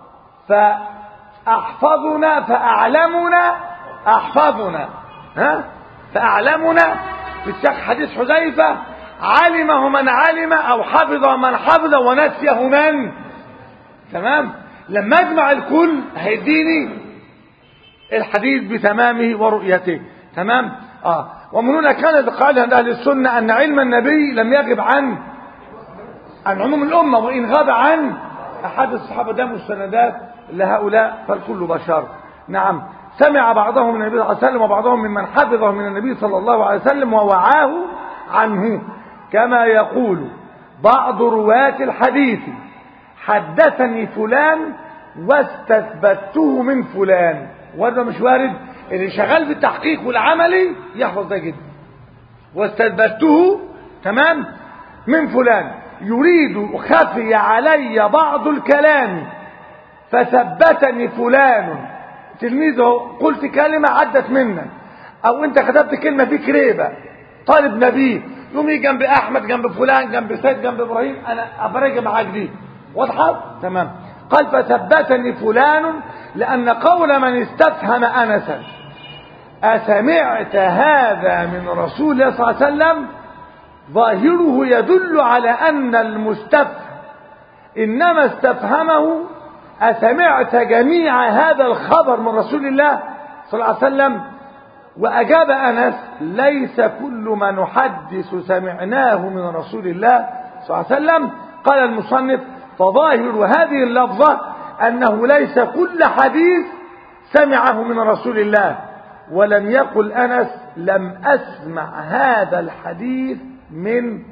فأحفظنا فأعلمنا أحفظنا ها فأعلمنا. في الشيخ حديث حذيفة علمه من علم أو حفظه من حفظ ونسيه من، تمام؟ لما اجمع الكل هيديني الحديث بتمامه ورؤيته، تمام؟ اه ومن هنا كانت قاعدة عند أهل السنة أن علم النبي لم يغب عن عن عموم الأمة، وإن غاب عن أحد الصحابة ده مستندات لهؤلاء، فالكل بشر. نعم، سمع بعضهم من النبي صلى الله عليه وسلم وبعضهم ممن حفظه من النبي صلى الله عليه وسلم ووعاه عنه، كما يقول بعض رواة الحديث حدثني فلان واستثبته من فلان. وده مش وارد، اللي شغال في التحقيق والعملي يحفظ ده جدا. واستثبته تمام من فلان، يريد خفي علي بعض الكلام فثبتني فلان. تلميذه قلت كلمة عدت منك، او انت كتبت كلمة في كريبة طالب نبي، يوم يجي جنب احمد جنب فلان جنب سيد جنب ابراهيم، انا ابرج معاك دي واضحة تمام. قال فثبتني فلان، لان قول من استفهم انسا اسمعت هذا من رسول الله صلى الله عليه وسلم ظاهره يدل على ان المستفهم انما استفهمه أسمعت جميع هذا الخبر من رسول الله صلى الله عليه وسلم. وأجاب أنس ليس كل ما نحدث سمعناه من رسول الله صلى الله عليه وسلم. قال المصنف فظاهر هذه اللفظة أنه ليس كل حديث سمعه من رسول الله، ولم يقل أنس لم أسمع هذا الحديث من.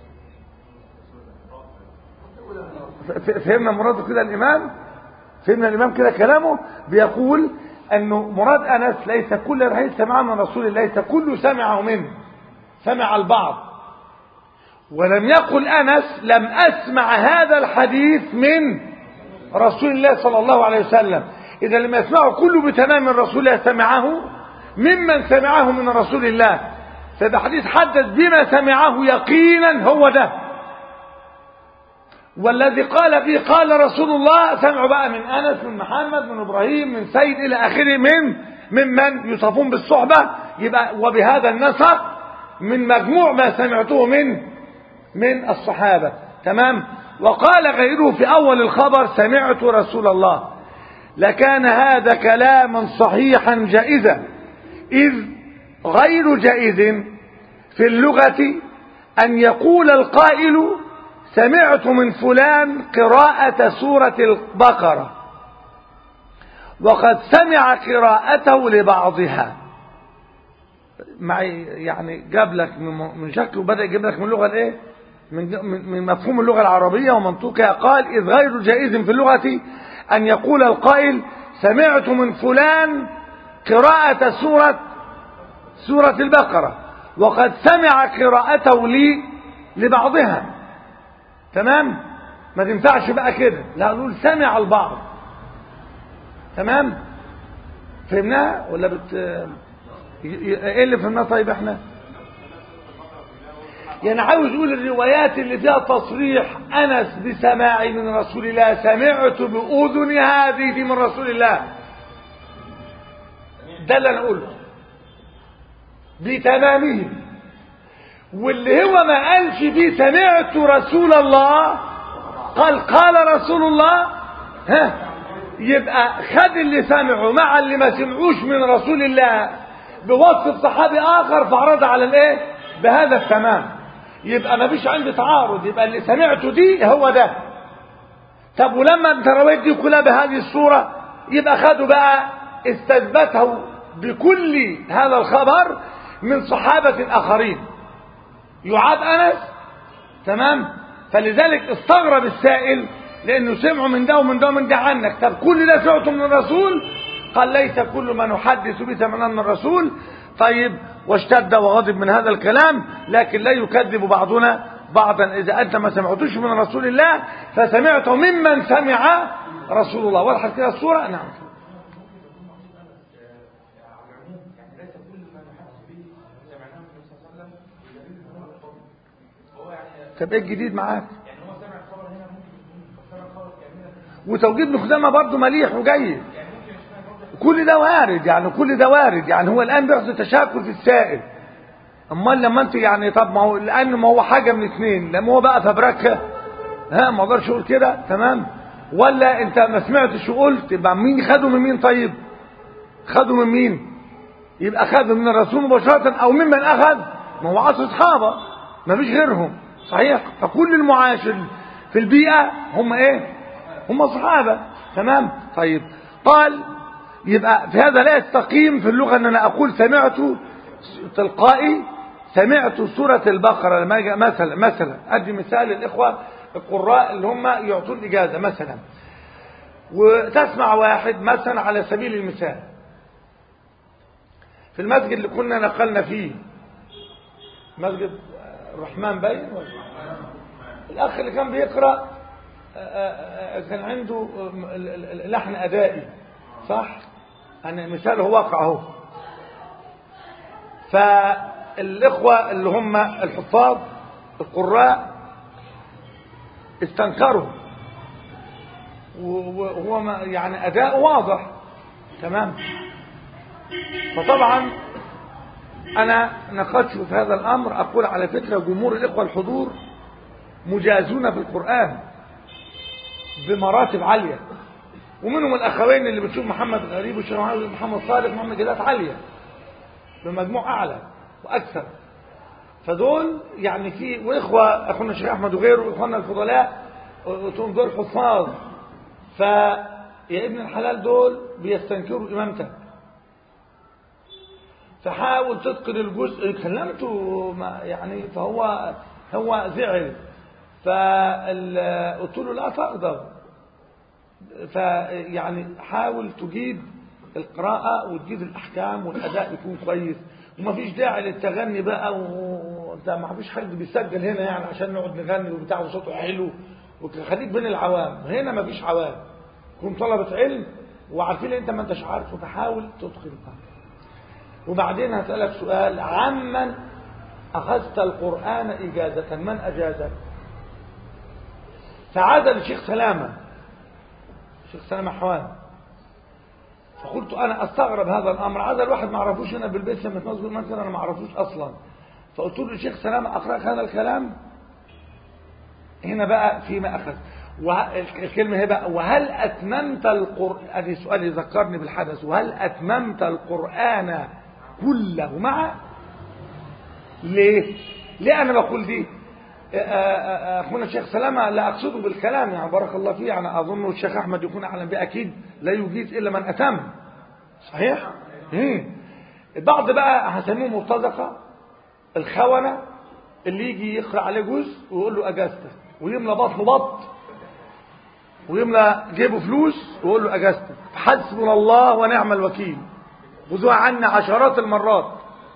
فهمنا مراده كده الإمام؟ فهمنا الإمام كده كلامه بيقول أنه مراد أنس ليس كل حديث سمعه من رسول الله، ليس كله سمعه منه، سمع البعض. ولم يقل أنس لم أسمع هذا الحديث من رسول الله صلى الله عليه وسلم. إذا لم يسمعه كله بتمام من رسول الله، سمعه ممن سمعه من رسول الله فده حديث حدث بما سمعه يقينا هو ده. والذي قال فيه قال رسول الله سمعوا بقى من أنس من محمد من إبراهيم من سيد إلى آخره من ممن يصفون بالصحبة، يبقى وبهذا النسق من مجموع ما سمعته من من الصحابة. تمام. وقال غيره في أول الخبر سمعت رسول الله، لكان هذا كلاما صحيحا جائزا، إذ غير جائز في اللغة أن يقول القائل سمعت من فلان قراءة سورة البقرة وقد سمع قراءته لبعضها. معي يعني جاب لك من شكله بدأ يجيب لك من اللغة الايه من من مفهوم اللغة العربية ومنطوقها. قال إذ غير جائز في اللغة أن يقول القائل سمعت من فلان قراءة سورة سورة البقرة وقد سمع قراءته لي لبعضها. تمام. ما تنفعش بقى كده، لا نقول سمع البعض. تمام. فهمناها ولا بت ايه اللي فهمناه؟ طيب احنا يعني عاوز يقول الروايات اللي فيها تصريح أنس بسماعي من رسول الله، سمعت بأذني هذه دي من رسول الله، ده اللي انا اقوله بتمامه. واللي هو ما قالش فيه سمعت رسول الله، قال قال رسول الله، ها يبقى خد اللي سمعه مع اللي ما سمعوش من رسول الله بوصف صحابي آخر فعرض على الايه بهذا التمام. يبقى ما فيش عندي تعارض، يبقى اللي سمعته دي هو ده. طب ولما انت رويت دي كلها بهذه الصورة، يبقى خدوا بقى استثبته بكل هذا الخبر من صحابة آخرين يعاد أنس. تمام. فلذلك استغرب السائل لأنه سمعوا من ده ومن ده ومن ده عنك. طب كل ده سمعته من الرسول؟ قال ليس كل ما نحدث به سمعناه من الرسول. طيب واشتد وغضب من هذا الكلام، لكن لا يكذب بعضنا بعضا. إذا أنت ما سمعتوش من رسول الله فسمعته ممن سمع رسول الله. وضحت كده الصورة؟ نعم. طب ايه الجديد معاك؟ وتوجيه ابن خزامة برضه مليح وجيد. كل ده وارد، يعني كل ده وارد. يعني هو الآن بيحصل تشاكل في السائل. امال لما انت يعني طب ما هو الآن ما هو حاجة من اثنين، لما هو بقى فبركة ها ما اقدرش اقول كده. تمام. ولا انت ما سمعتش وقلت، يبقى مين خدوا من مين؟ طيب خدوا من مين؟ يبقى خدوا من الرسول مباشرة او ممن اخذ، ما هو عصر اصحابه ما فيش غيرهم. صحيح. فكل المعاشر في البيئة هم ايه؟ هم صحابة. تمام. طيب قال يبقى في هذا لا يستقيم في اللغة ان انا اقول سمعت تلقائي سمعت سورة البقرة. لما اجي مثلا مثلا ادي مثال للاخوة القراء اللي هم يعطون اجازة مثلا، وتسمع واحد مثلا على سبيل المثال في المسجد اللي كنا نقلنا فيه، مسجد الرحمن باين، الاخ اللي كان بيقرأ كان عنده لحن ادائي صح؟ أنا مثال هو واقع اهو. فالإخوة اللي هم الحفاظ القراء استنكروا، وهو يعني أداء واضح. تمام. فطبعا أنا نقدت في هذا الأمر، أقول على فكرة جمهور الإخوة الحضور مجازون في القرآن بمراتب عالية، ومنهم الأخوين اللي بتشوف محمد غريب والشيخ محمد صالح محمد جلات عالية بمجموع أعلى وأكثر. فدول يعني في وإخوة أخونا الشيخ أحمد وغيره وإخواننا الفضلاء دول حفاظ، فيا ابن الحلال دول بيستنكروا إمامتك، فحاول تتقن الجزء كلمته يعني. فهو هو زعل، فقلت له لا تغضب، فيعني حاول تجيب القراءة وتجيب الأحكام والأداء يكون كويس، وما فيش داعي للتغني بقى، وانت ما فيش حد بيسجل هنا يعني عشان نقعد نغني وبتاع وصوته حلو، وخليك بين العوام. هنا ما فيش عوام، كن طلبة علم وعارفين انت ما انتش عارفه، فحاول تتقنها. وبعدين هسألك سؤال عمن أخذت القرآن إجازة، من أجازك؟ فعاد للشيخ سلامة، الشيخ سلامة حوان، فقلت أنا أستغرب هذا الأمر، هذا الواحد ما عرفوش هنا بالبيت لما تنظر مثلا، أنا ما عرفوش أصلا. فقلت له الشيخ سلامة أقرأك هذا الكلام؟ هنا بقى فيما أخذ والكلمة هي بقى وهل أتممت القرآن، هذا سؤال يذكرني بالحدث، وهل أتممت القرآن كله معه؟ ليه؟ ليه أنا بقول دي؟ أخونا الشيخ سلامة لا أقصده بالكلام يعني بارك الله فيه، يعني أظن الشيخ أحمد يكون أعلم به أكيد، لا يجيز إلا من أتم، صحيح؟ مم. بعض بقى هسميه مرتزقة الخونة اللي يجي يقرأ عليه جزء ويقول له أجازتك، ويملى بطنه بط ويملى جيبه فلوس ويقول له أجازتك، حسبنا الله ونعم الوكيل، خذوها عنا عشرات المرات،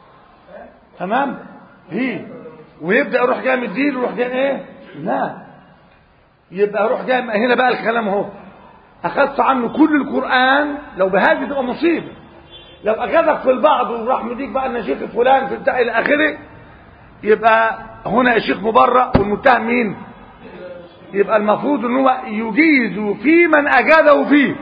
تمام؟ هي ويبدأ يروح جاي مديله ويروح جاي ايه؟ لا، يبقى يروح جاي هنا بقى الكلام اهو، اخذت عنه كل القرآن، لو بهذه تبقى مصيبة، لو اخذك في البعض وراح مديك بقى ان شيخ فلان في بتاع الى اخره، يبقى هنا الشيخ مبرأ والمتهم مين؟ يبقى المفروض ان هو يجيز في من اجازه فيه،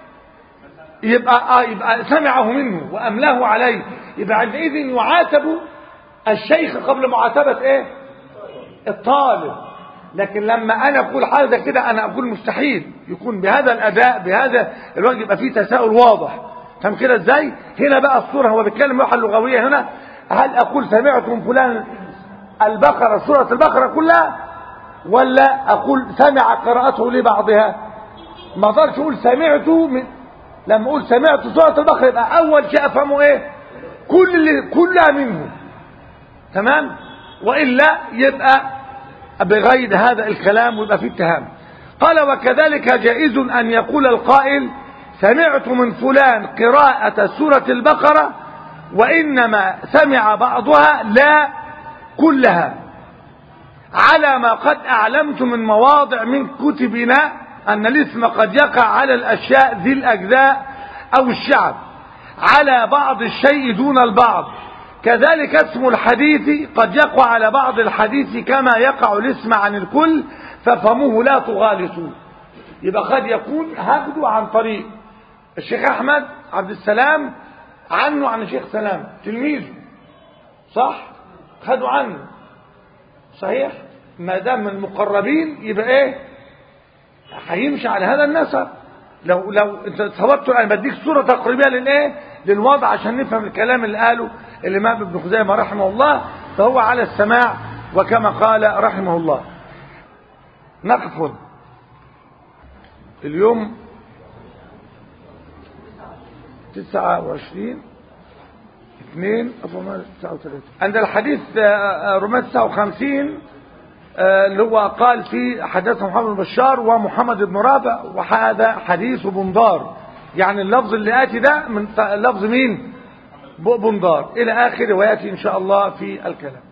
يبقى آه يبقى سمعه منه واملاه عليه، يبقى عندئذ يعاتب الشيخ قبل معاتبة ايه؟ الطالب. لكن لما انا اقول حاجه كده انا اقول مستحيل يكون بهذا الاداء بهذا الوجه، يبقى فيه تساؤل واضح، فهم كده ازاي؟ هنا بقى الصوره، هو بيتكلم لغه اللغويه هنا، هل اقول سمعت من فلان البقره سوره البقره كلها، ولا اقول سمع قراءته لبعضها؟ ما اقدرش اقول سمعت من، لما اقول سمعت سوره البقره يبقى اول شيء افهمه ايه؟ كل اللي كلها منه، تمام؟ وإلا يبقى بغير هذا الكلام ويبقى فيه اتهام. قال وكذلك جائز أن يقول القائل سمعت من فلان قراءة سورة البقرة وإنما سمع بعضها لا كلها، على ما قد أعلمت من مواضع من كتبنا أن الاسم قد يقع على الأشياء ذي الأجزاء أو الشعب، على بعض الشيء دون البعض، كذلك اسم الحديث قد يقع على بعض الحديث كما يقع الاسم عن الكل، ففهموه لا تغالطوا. يبقى قد يكون هاخده عن طريق الشيخ أحمد عبد السلام عنه عن الشيخ سلام تلميذه، صح؟ خدوا عنه، صحيح؟ ما دام من المقربين يبقى ايه؟ هيمشي على هذا النسق. لو لو انت تصورت انا بديك صوره تقريبيه للايه؟ للوضع عشان نفهم الكلام اللي قاله الامام ابن خزيمه رحمه الله، فهو على السماع وكما قال رحمه الله. نقف اليوم تسعة وعشرين اثنين تسعة وثلاثين عند الحديث رمية تسعة وخمسين اللي هو قال في حدثنا محمد بن بشار ومحمد بن رافع، وهذا حديث بندار، يعني اللفظ اللي آتي ده من لفظ مين؟ بندار إلى آخر، ويأتي إن شاء الله في الكلام.